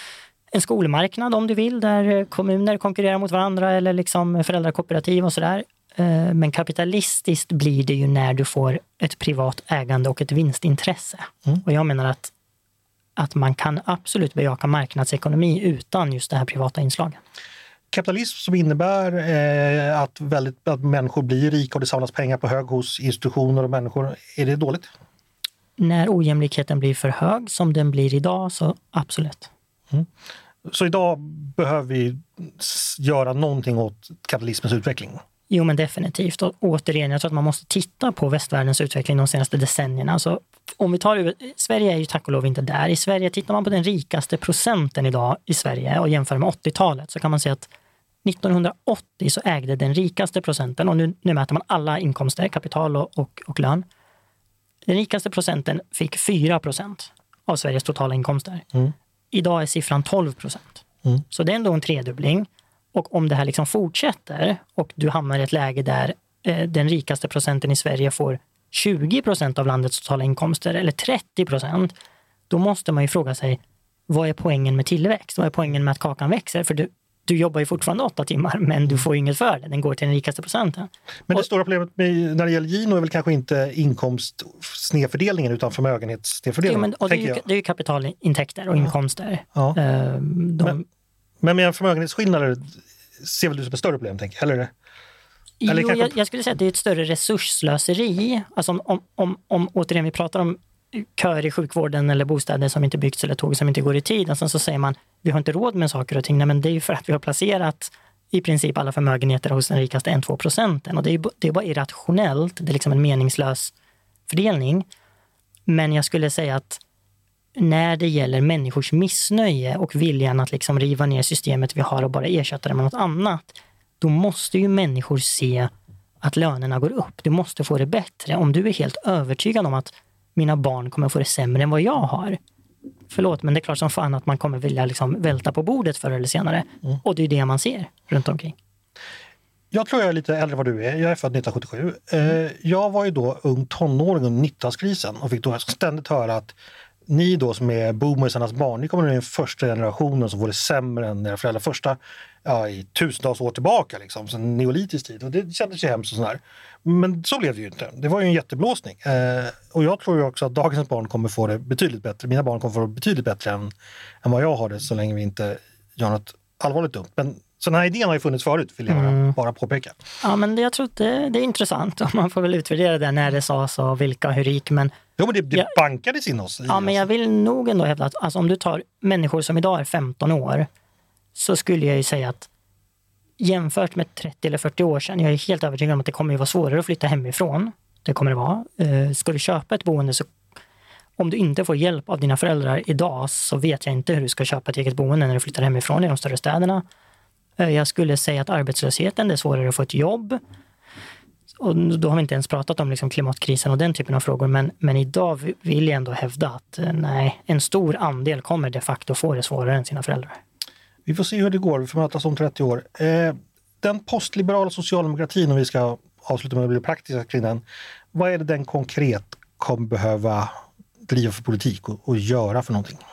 en skolmarknad om du vill, där kommuner konkurrerar mot varandra eller liksom föräldrakooperativ och sådär. Men kapitalistiskt blir det ju när du får ett privat ägande och ett vinstintresse. Mm. Och jag menar att, att man kan absolut bejaka marknadsekonomi utan just det här privata inslaget. Kapitalism som innebär eh, att, väldigt, att människor blir rika och det samlas pengar på hög hos institutioner och människor, är det dåligt? När ojämlikheten blir för hög som den blir idag, så absolut. Mm. Så idag behöver vi göra någonting åt kapitalismens utveckling? Jo, men definitivt. Och återigen, jag tror att man måste titta på västvärldens utveckling de senaste decennierna. Alltså, om vi tar, Sverige är ju tack och lov inte där. I Sverige, tittar man på den rikaste procenten idag i Sverige och jämför med åttiotalet, så kan man se att nittonhundraåttio så ägde den rikaste procenten, och nu, nu mäter man alla inkomster, kapital och, och, och lön. Den rikaste procenten fick fyra procent av Sveriges totala inkomster. Mm. Idag är siffran tolv procent. Mm. Så det är ändå en tredubbling. Och om det här liksom fortsätter och du hamnar i ett läge där eh, den rikaste procenten i Sverige får tjugo procent av landets totala inkomster eller trettio procent, då måste man ju fråga sig, vad är poängen med tillväxt? Vad är poängen med att kakan växer? För du, du jobbar ju fortfarande åtta timmar, men du får ju inget för det. Den går till den rikaste procenten. Men det och, stora problemet med, när det gäller Gino är väl kanske inte inkomstsnedfördelningen utan förmögenhetssnedfördelningen. Men, och det, är ju, det är ju kapitalintäkter och inkomster. Ja. Uh, de, men, men med en förmögenhetsskillnader ser väl du som ett större problem, tänker jag? Eller, eller jo, kanske... jag, jag skulle säga att det är ett större resursslöseri. Alltså om, om, om, om återigen vi pratar om köer i sjukvården eller bostäder som inte byggts eller tåg som inte går i tid. Och sen så säger man, vi har inte råd med saker och ting. Nej, men det är ju för att vi har placerat i princip alla förmögenheter hos den rikaste en till två procenten. Och det är, det är bara irrationellt. Det är liksom en meningslös fördelning. Men jag skulle säga att när det gäller människors missnöje och viljan att liksom riva ner systemet vi har och bara ersätta det med något annat, då måste ju människor se att lönerna går upp. Du måste få det bättre. Om du är helt övertygad om att mina barn kommer få det sämre än vad jag har. Förlåt, men det är klart som fan att man kommer vilja liksom välta på bordet förr eller senare. Mm. Och det är det man ser runt omkring. Jag tror jag är lite äldre än vad du är. Jag är född nittonhundrasjuttiosju. Eh, jag var ju då ung tonåring under nittiotalskrisen och fick då ständigt höra att ni då som är boomersarnas barn, ni kommer in i den första generationen som får det sämre än era föräldrar första ja, i tusentals år tillbaka, liksom, sen neolitisk tid. Och det kändes ju hemskt och sådär. Men så blev det ju inte. Det var ju en jätteblåsning. Eh, och jag tror ju också att dagens barn kommer få det betydligt bättre. Mina barn kommer få det betydligt bättre än, än vad jag har det så länge vi inte gör något allvarligt dumt. Men så den här idén har ju funnits förut, vill jag mm. bara påpeka. Ja, men det, jag tror att det, det är intressant. Och man får väl utvärdera det när det sades och vilka och hur det gick. Men jo, men det, det jag, bankades in oss. Ja, men jag vill nog ändå hävda att alltså, om du tar människor som idag är femton år så skulle jag ju säga att jämfört med trettio eller fyrtio år sedan, jag är helt övertygad om att det kommer att vara svårare att flytta hemifrån. Det kommer det vara. Eh, ska du köpa ett boende så om du inte får hjälp av dina föräldrar idag så vet jag inte hur du ska köpa ett eget boende när du flyttar hemifrån i de större städerna. Jag skulle säga att arbetslösheten, det är svårare att få ett jobb. Och då har vi inte ens pratat om liksom klimatkrisen och den typen av frågor. Men, men idag vill jag ändå hävda att nej, en stor andel kommer de facto få det svårare än sina föräldrar. Vi får se hur det går. Vi får mötas om trettio år. Eh, den postliberala socialdemokratin, om vi ska avsluta med att bli praktiska kring den. Vad är det den konkret kommer behöva driva för politik och, och göra för någonting?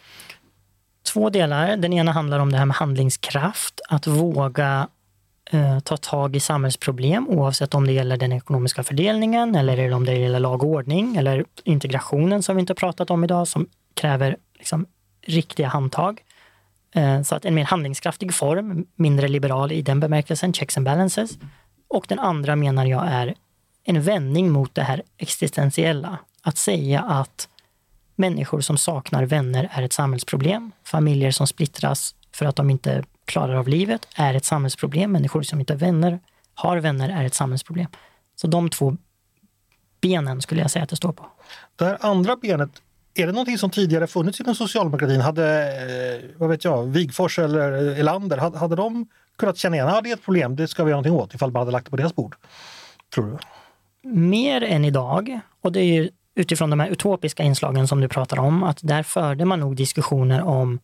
Två delar. Den ena handlar om det här med handlingskraft. Att våga eh, ta tag i samhällsproblem oavsett om det gäller den ekonomiska fördelningen eller om det gäller lag och ordning eller integrationen som vi inte pratat om idag som kräver liksom, riktiga handtag. Eh, så att en mer handlingskraftig form, mindre liberal i den bemärkelsen, checks and balances. Och den andra menar jag är en vändning mot det här existentiella. Att säga att människor som saknar vänner är ett samhällsproblem. Familjer som splittras för att de inte klarar av livet är ett samhällsproblem. Människor som inte har vänner, har vänner är ett samhällsproblem. Så de två benen skulle jag säga att det står på. Det här andra benet, är det någonting som tidigare funnits inom socialdemokratin? Hade, vad vet jag, Wigforss eller Elander, hade, hade de kunnat känna igen att det är ett problem, det ska vi göra någonting åt ifall man hade lagt det på deras bord? Tror du? Mer än idag, och det är ju utifrån de här utopiska inslagen som du pratar om, att där förde man nog diskussioner om,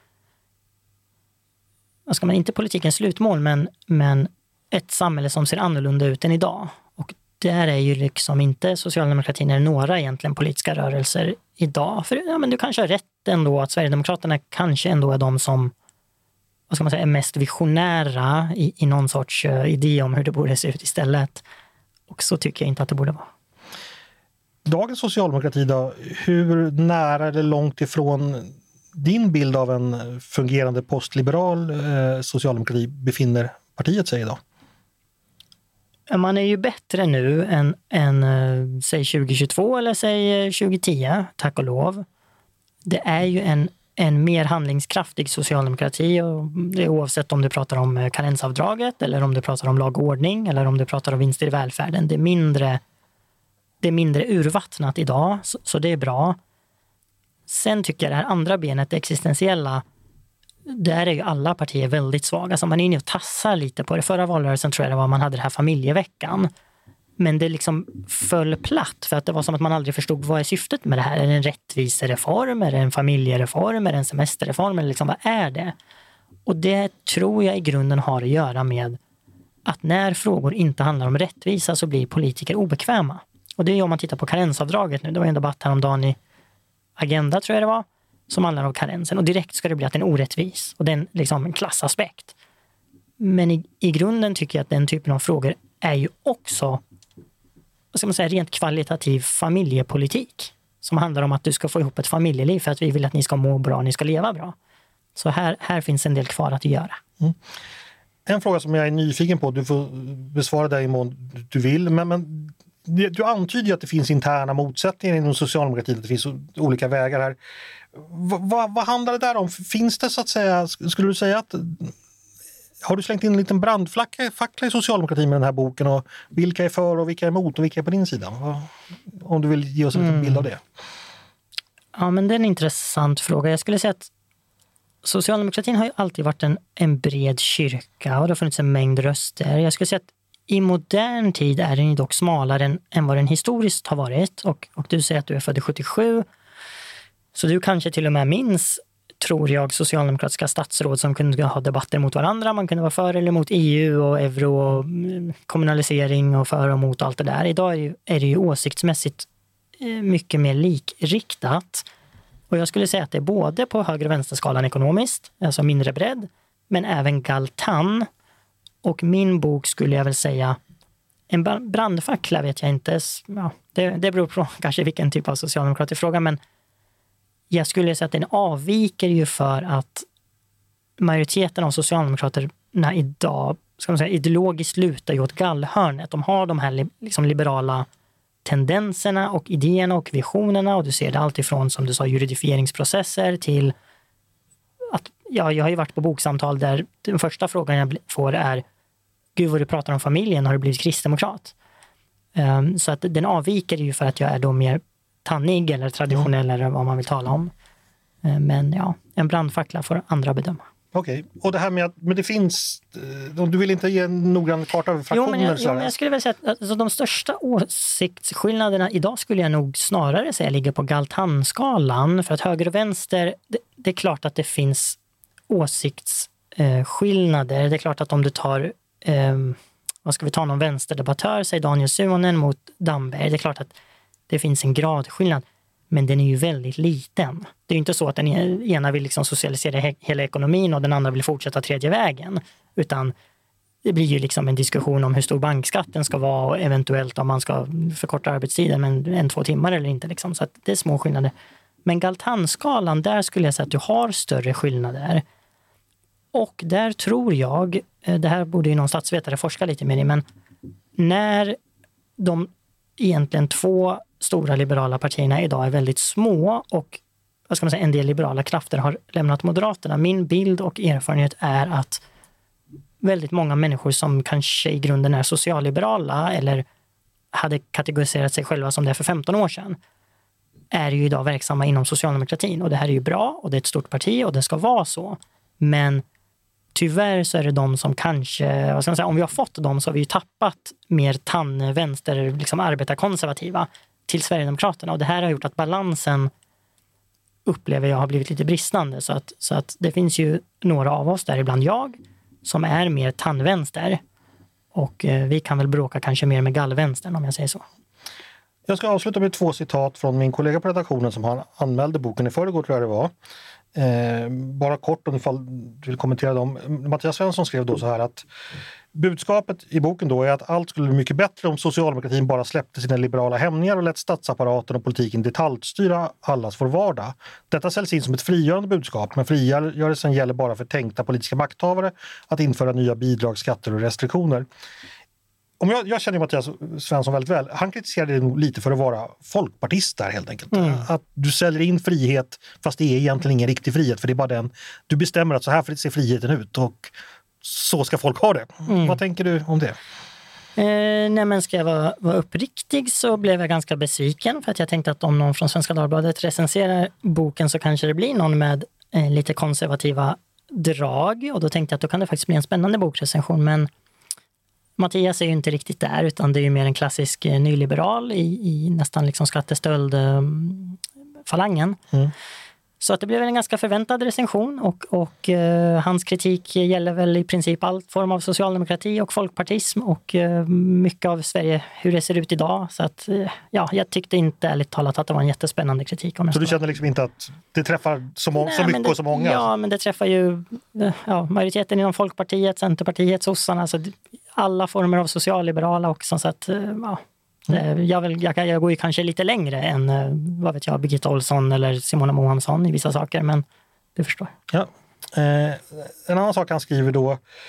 vad ska man, inte politikens slutmål, men, men ett samhälle som ser annorlunda ut än idag. Och där är ju liksom inte socialdemokratin eller några egentligen politiska rörelser idag. För ja, men du kanske har rätt ändå att Sverigedemokraterna kanske ändå är de som, vad ska man säga, är mest visionära i, i någon sorts uh, idé om hur det borde se ut istället. Och så tycker jag inte att det borde vara. Dagens socialdemokrati då, hur nära eller långt ifrån din bild av en fungerande postliberal eh, socialdemokrati befinner partiet sig idag? Man är ju bättre nu än, än säg tjugo tjugotvå eller säg tjugo tio, tack och lov. Det är ju en, en mer handlingskraftig socialdemokrati, och det är oavsett om du pratar om karensavdraget eller om du pratar om lag och ordning eller om du pratar om vinster i välfärden. Det är mindre Det är mindre urvattnat idag, så, så det är bra. Sen tycker jag det här andra benet, det existentiella, där är ju alla partier väldigt svaga. Så man är inne och tassar lite på det. Förra valrörelsen tror jag det var, man hade det här familjeveckan. Men det liksom föll platt för att det var som att man aldrig förstod vad är syftet med det här. Är det en rättvisereform? Är det en familjereform? Är det en semesterreform? Eller liksom, vad är det? Och det tror jag i grunden har att göra med att när frågor inte handlar om rättvisa så blir politiker obekväma. Och det är ju om man tittar på karensavdraget nu. Det var en debatt häromdagen i Agenda, tror jag det var, som handlar om karensen. Och direkt ska det bli att den är orättvis. Och den liksom en klassaspekt. Men i, i grunden tycker jag att den typen av frågor är ju också, vad ska man säga, rent kvalitativ familjepolitik. Som handlar om att du ska få ihop ett familjeliv för att vi vill att ni ska må bra, ni ska leva bra. Så här, här finns en del kvar att göra. Mm. En fråga som jag är nyfiken på, du får besvara det i mån du vill, men, men du antyder ju att det finns interna motsättningar inom socialdemokratin, att det finns olika vägar här. V- vad, vad handlar det där om? Finns det så att säga, skulle du säga att, har du slängt in en liten brandfackla i socialdemokratin med den här boken, och vilka är för och vilka är emot och vilka är på din sida? Vad, om du vill ge oss en liten bild av det. Ja, men det är en intressant fråga. Jag skulle säga att socialdemokratin har ju alltid varit en, en bred kyrka, och det har funnits en mängd röster. Jag skulle säga att i modern tid är den dock smalare än, än vad den historiskt har varit. Och, och du säger att du är född sjuttiosju. Så du kanske till och med minns tror jag, socialdemokratiska statsråd som kunde ha debatter mot varandra. Man kunde vara för eller emot E U och euro och kommunalisering och för och emot allt det där. Idag är det ju, är det ju åsiktsmässigt mycket mer likriktat. Och jag skulle säga att det är både på höger- och vänsterskalan ekonomiskt, alltså mindre bredd, men även Galtan. Och min bok skulle jag väl säga, en brandfackla vet jag inte, ja, det, det beror på kanske vilken typ av socialdemokratisk fråga, men jag skulle säga att den avviker ju för att majoriteten av socialdemokraterna idag, ska man säga, ideologiskt lutar ju åt gallhörnet. De har de här liksom liberala tendenserna och idéerna och visionerna, och du ser det allt ifrån, som du sa, juridifieringsprocesser till att, ja, jag har ju varit på boksamtal där den första frågan jag får är: Gud, vad du pratar om familjen, har du blivit kristdemokrat? Um, så att den avviker ju för att jag är då mer tannig eller traditionell mm. eller vad man vill tala om. Uh, men ja, en brandfackla får andra bedöma. Okej, okay. Och det här med att men det finns, du vill inte ge en noggrann karta över fraktioner? Jo, men jag, jo, men jag skulle väl säga att alltså, de största åsiktsskillnaderna idag skulle jag nog snarare säga ligger på Galtan-skalan. För att höger och vänster, det, det är klart att det finns åsiktsskillnader. Det är klart att om du tar Um, vad ska vi ta, någon vänsterdebattör, säg Daniel Suhonen mot Damberg, det är klart att det finns en gradskillnad, men den är ju väldigt liten. Det är ju inte så att den ena vill liksom socialisera he- hela ekonomin och den andra vill fortsätta tredje vägen, utan det blir ju liksom en diskussion om hur stor bankskatten ska vara och eventuellt om man ska förkorta arbetstiden med en, två timmar eller inte liksom. Så att det är små skillnader. Men Galtan-skalan, där skulle jag säga att du har större skillnader. Och där tror jag, det här borde ju någon statsvetare forska lite mer i, men när de egentligen två stora liberala partierna idag är väldigt små och vad ska man säga, en del liberala krafter har lämnat Moderaterna. Min bild och erfarenhet är att väldigt många människor som kanske i grunden är socialliberala eller hade kategoriserat sig själva som det för femton år sedan är ju idag verksamma inom socialdemokratin. Och det här är ju bra och det är ett stort parti och det ska vara så. Men tyvärr så är det de som kanske, vad ska man säga, om vi har fått dem så har vi ju tappat mer tann, vänster, liksom arbetarkonservativa till Sverigedemokraterna. Och det här har gjort att balansen, upplever jag, har blivit lite bristande. Så att, så att det finns ju några av oss, där ibland jag, som är mer tandvänster. Och eh, vi kan väl bråka kanske mer med gallvänstern, om jag säger så. Jag ska avsluta med två citat från min kollega på redaktionen som han anmälde boken i förrgår, tror jag det var. Eh, bara kort om du vill kommentera dem. Mattias Svensson skrev då så här att budskapet i boken då är att allt skulle bli mycket bättre om socialdemokratin bara släppte sina liberala hämningar och lät statsapparaten och politiken detaljstyra allas vår vardag. Detta säljs in som ett frigörande budskap, men frigörelsen gäller bara för tänkta politiska makthavare att införa nya bidrag, skatter och restriktioner. Om jag, jag känner Mattias Svensson väldigt väl. Han kritiserade nog lite för att vara folkpartist där helt enkelt. Mm. Att du säljer in frihet fast det är egentligen ingen riktig frihet, för det är bara den. Du bestämmer att så här får det se friheten ut och så ska folk ha det. Mm. Vad tänker du om det? Eh, nej men ska jag vara, vara uppriktig så blev jag ganska besviken, för att jag tänkte att om någon från Svenska Dagbladet recenserar boken så kanske det blir någon med eh, lite konservativa drag, och då tänkte jag att då kan det faktiskt bli en spännande bokrecension, men Mattias är ju inte riktigt där, utan det är ju mer en klassisk eh, nyliberal i, i nästan liksom skattestöld eh, falangen. Mm. Så att det blev en ganska förväntad recension, och, och eh, hans kritik gäller väl i princip all form av socialdemokrati och folkpartism och eh, mycket av Sverige, hur det ser ut idag. Så att eh, ja, jag tyckte inte ärligt talat att det var en jättespännande kritik. Om så du känner liksom inte att det träffar så, må- Nej, så mycket det, och så många? Ja, alltså. Men det träffar ju ja, majoriteten inom Folkpartiet, Centerpartiet, sossarna, alltså alla former av socialliberala också. Så att ja, Mm. Jag, vill, jag, jag går ju kanske lite längre än vad vet jag, Birgitta Olsson eller Simona Mohansson i vissa saker, men du förstår. Ja. Eh, en annan sak han skriver då,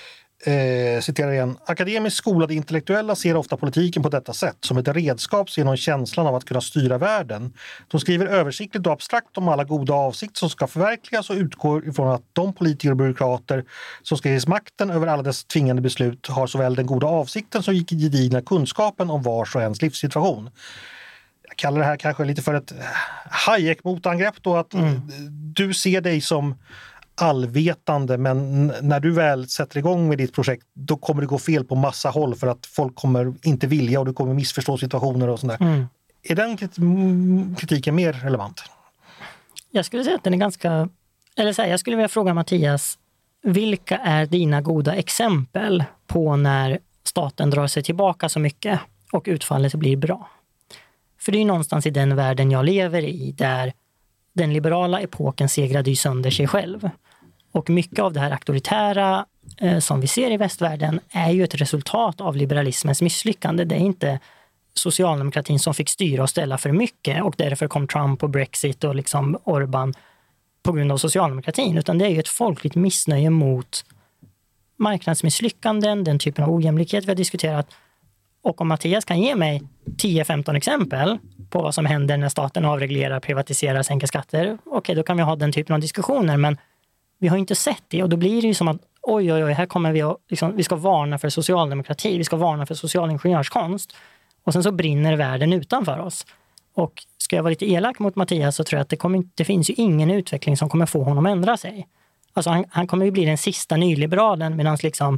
eh, citerar igen: akademiskt skolade intellektuella ser ofta politiken på detta sätt, som ett redskap genom känslan av att kunna styra världen. De skriver översiktligt och abstrakt om alla goda avsikter som ska förverkligas och utgår ifrån att de politiker och byråkrater som ska ges makten över alla dess tvingande beslut har såväl den goda avsikten som gedigna kunskapen om vars och ens livssituation. Jag kallar det här kanske lite för ett Hayek-motangrepp då, att mm. du ser dig som allvetande, men när du väl sätter igång med ditt projekt då kommer det gå fel på massa håll, för att folk kommer inte vilja och du kommer missförstå situationer och sådär. Mm. Är den kritiken mer relevant? Jag skulle säga att den är ganska Eller så här, jag skulle vilja fråga Mattias, vilka är dina goda exempel på när staten drar sig tillbaka så mycket och utfallet blir bra? För det är ju någonstans i den världen jag lever i där den liberala epoken segrade ju sönder sig själv. Och mycket av det här auktoritära eh, som vi ser i västvärlden är ju ett resultat av liberalismens misslyckande. Det är inte socialdemokratin som fick styra och ställa för mycket och därför kom Trump och Brexit och liksom Orban på grund av socialdemokratin, utan det är ju ett folkligt missnöje mot marknadsmisslyckanden, den typen av ojämlikhet vi har diskuterat. Och om Mattias kan ge mig tio femton exempel på vad som händer när staten avreglerar, privatiserar, sänker skatter, okej, okay, då kan vi ha den typen av diskussioner, men vi har inte sett det och då blir det ju som att oj, oj, oj, här kommer vi att, liksom, vi ska varna för socialdemokrati, vi ska varna för social ingenjörskonst och sen så brinner världen utanför oss. Och ska jag vara lite elak mot Mattias så tror jag att det, kommer, det finns ju ingen utveckling som kommer få honom att ändra sig. Alltså han, han kommer ju bli den sista nyliberalen medan liksom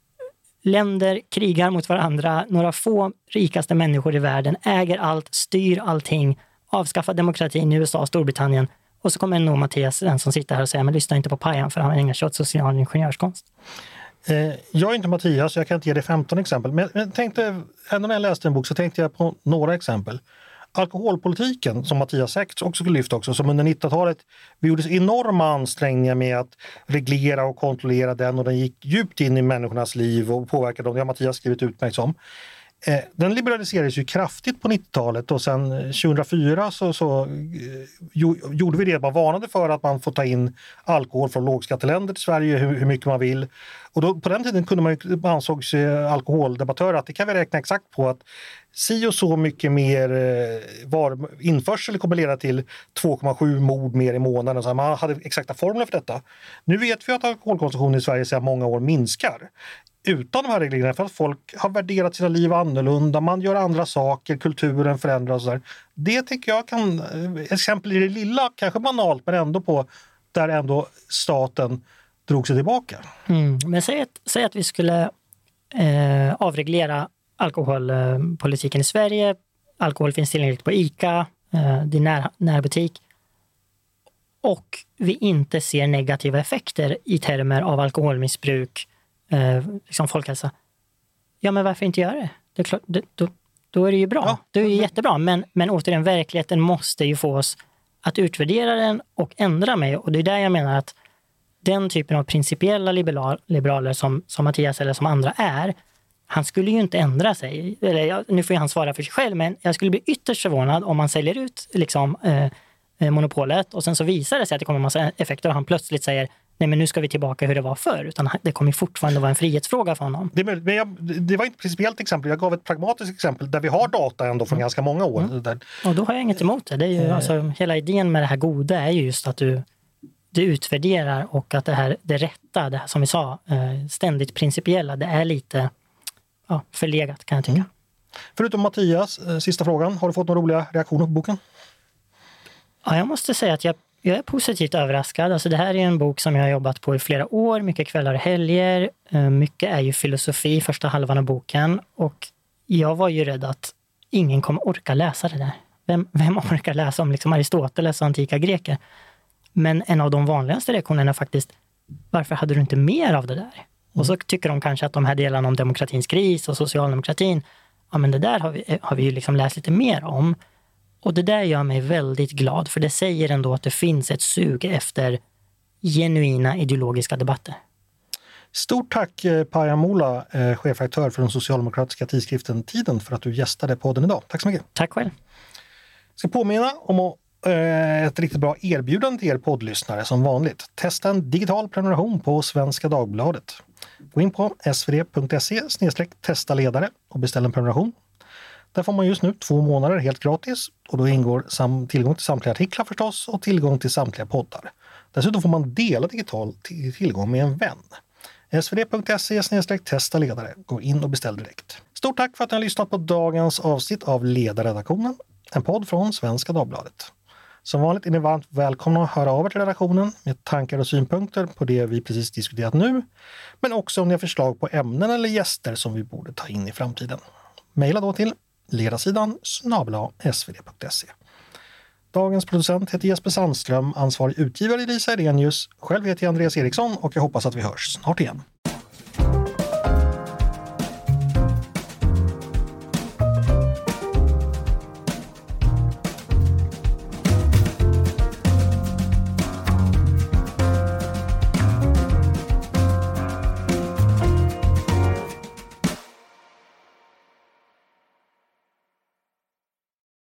länder krigar mot varandra, några få rikaste människor i världen äger allt, styr allting, avskaffar demokratin i U S A och Storbritannien. Och så kommer nog Mattias, den som sitter här och säger men lyssna inte på Pajan för han ägnar sig åt social ingenjörskonst. Eh, jag är inte Mattias så jag kan inte ge dig femton exempel. Men jag tänkte, ändå när jag läste en bok så tänkte jag på några exempel. Alkoholpolitiken, som Mattias säkert också skulle lyfta också, som under nittonhundratalet vi gjorde enorma ansträngningar med att reglera och kontrollera den och den gick djupt in i människornas liv och påverkade dem. Det har Mattias skrivit utmärkt som. Eh, den liberaliserades ju kraftigt på nittiotalet och sen tjugohundrafyra så, så eh, jo, gjorde vi det. Man varnade för att man får ta in alkohol från lågskatteländer till Sverige hur, hur mycket man vill. Och då, på den tiden kunde man ju, ansågs alkoholdebattörer att det kan vi räkna exakt på att si och så mycket mer eh, var, införsel kommer leda till två komma sju mord mer i månaden. Så man hade exakta formler för detta. Nu vet vi att alkoholkonsumtionen i Sverige sedan många år minskar. Utan de här regleringarna för att folk har värderat sina liv annorlunda, man gör andra saker, kulturen förändras och så där. Det tycker jag kan, exempel i det lilla, kanske banalt men ändå på där ändå staten drog sig tillbaka. Mm. Men säg att, säg att vi skulle eh, avreglera alkoholpolitiken i Sverige. Alkohol finns tillgängligt på ICA, eh, din när, närbutik. Och vi inte ser negativa effekter i termer av alkoholmissbruk, eh, liksom folkhälsa. Ja, men varför inte göra det? Det är klart, det, då, då är det ju bra. Ja. Det är ju jättebra. Men, men återigen, verkligheten måste ju få oss att utvärdera den och ändra mig. Och det är där jag menar att den typen av principiella liberal, liberaler som, som Mattias eller som andra är, han skulle ju inte ändra sig. Eller, nu får han svara för sig själv, men jag skulle bli ytterst förvånad om man säljer ut liksom, eh, monopolet och sen så visar det sig att det kommer en massa effekter och han plötsligt säger nej men nu ska vi tillbaka hur det var förr. Utan det kommer fortfarande vara en frihetsfråga för honom. Det, men jag, det var inte ett principiellt exempel. Jag gav ett pragmatiskt exempel där vi har data ändå från mm. ganska många år. Mm. Där. Och då har jag inget emot det. det är ju, mm. alltså, hela idén med det här goda är ju just att du, du utvärderar och att det här det rätta, det här som vi sa, ständigt principiella, det är lite ja, förlegat kan jag tycka. Mm. Förutom Mattias, sista frågan. Har du fått några roliga reaktioner på boken? Ja, jag måste säga att jag, jag är positivt överraskad. Alltså det här är en bok som jag har jobbat på i flera år. Mycket kvällar och helger. Mycket är ju filosofi, första halvan av boken. Och jag var ju rädd att ingen kommer orka läsa det där. Vem, vem orkar läsa om liksom Aristoteles och antika greker? Men en av de vanligaste reaktionerna är faktiskt, varför hade du inte mer av det där? Mm. Och så tycker de kanske att de här delarna om demokratins kris och socialdemokratin, ja men det där har vi, har vi ju liksom läst lite mer om. Och det där gör mig väldigt glad, för det säger ändå att det finns ett sug efter genuina ideologiska debatter. Stort tack Pajan Mola, chefredaktör för den socialdemokratiska tidskriften Tiden, för att du gästade podden idag. Tack så mycket. Tack själv. Jag ska påminna om ett riktigt bra erbjudande till er poddlyssnare som vanligt. Testa en digital prenumeration på Svenska Dagbladet. Gå in på svd punkt se snedstreck testa ledare och beställ en prenumeration. Där får man just nu två månader helt gratis och då ingår sam- tillgång till samtliga artiklar förstås och tillgång till samtliga poddar. Dessutom får man dela digital t- tillgång med en vän. svd punkt se snedstreck testa ledare. Gå in och beställ direkt. Stort tack för att ni har lyssnat på dagens avsnitt av Ledarredaktionen, en podd från Svenska Dagbladet. Som vanligt är ni varmt välkomna att höra av er till redaktionen med tankar och synpunkter på det vi precis diskuterat nu, men också om ni har förslag på ämnen eller gäster som vi borde ta in i framtiden. Maila då till ledarsidan snabel-a svd punkt se. Dagens producent heter Jesper Sandström, ansvarig utgivare Lisa Edenius. Själv heter jag Andreas Eriksson och jag hoppas att vi hörs snart igen.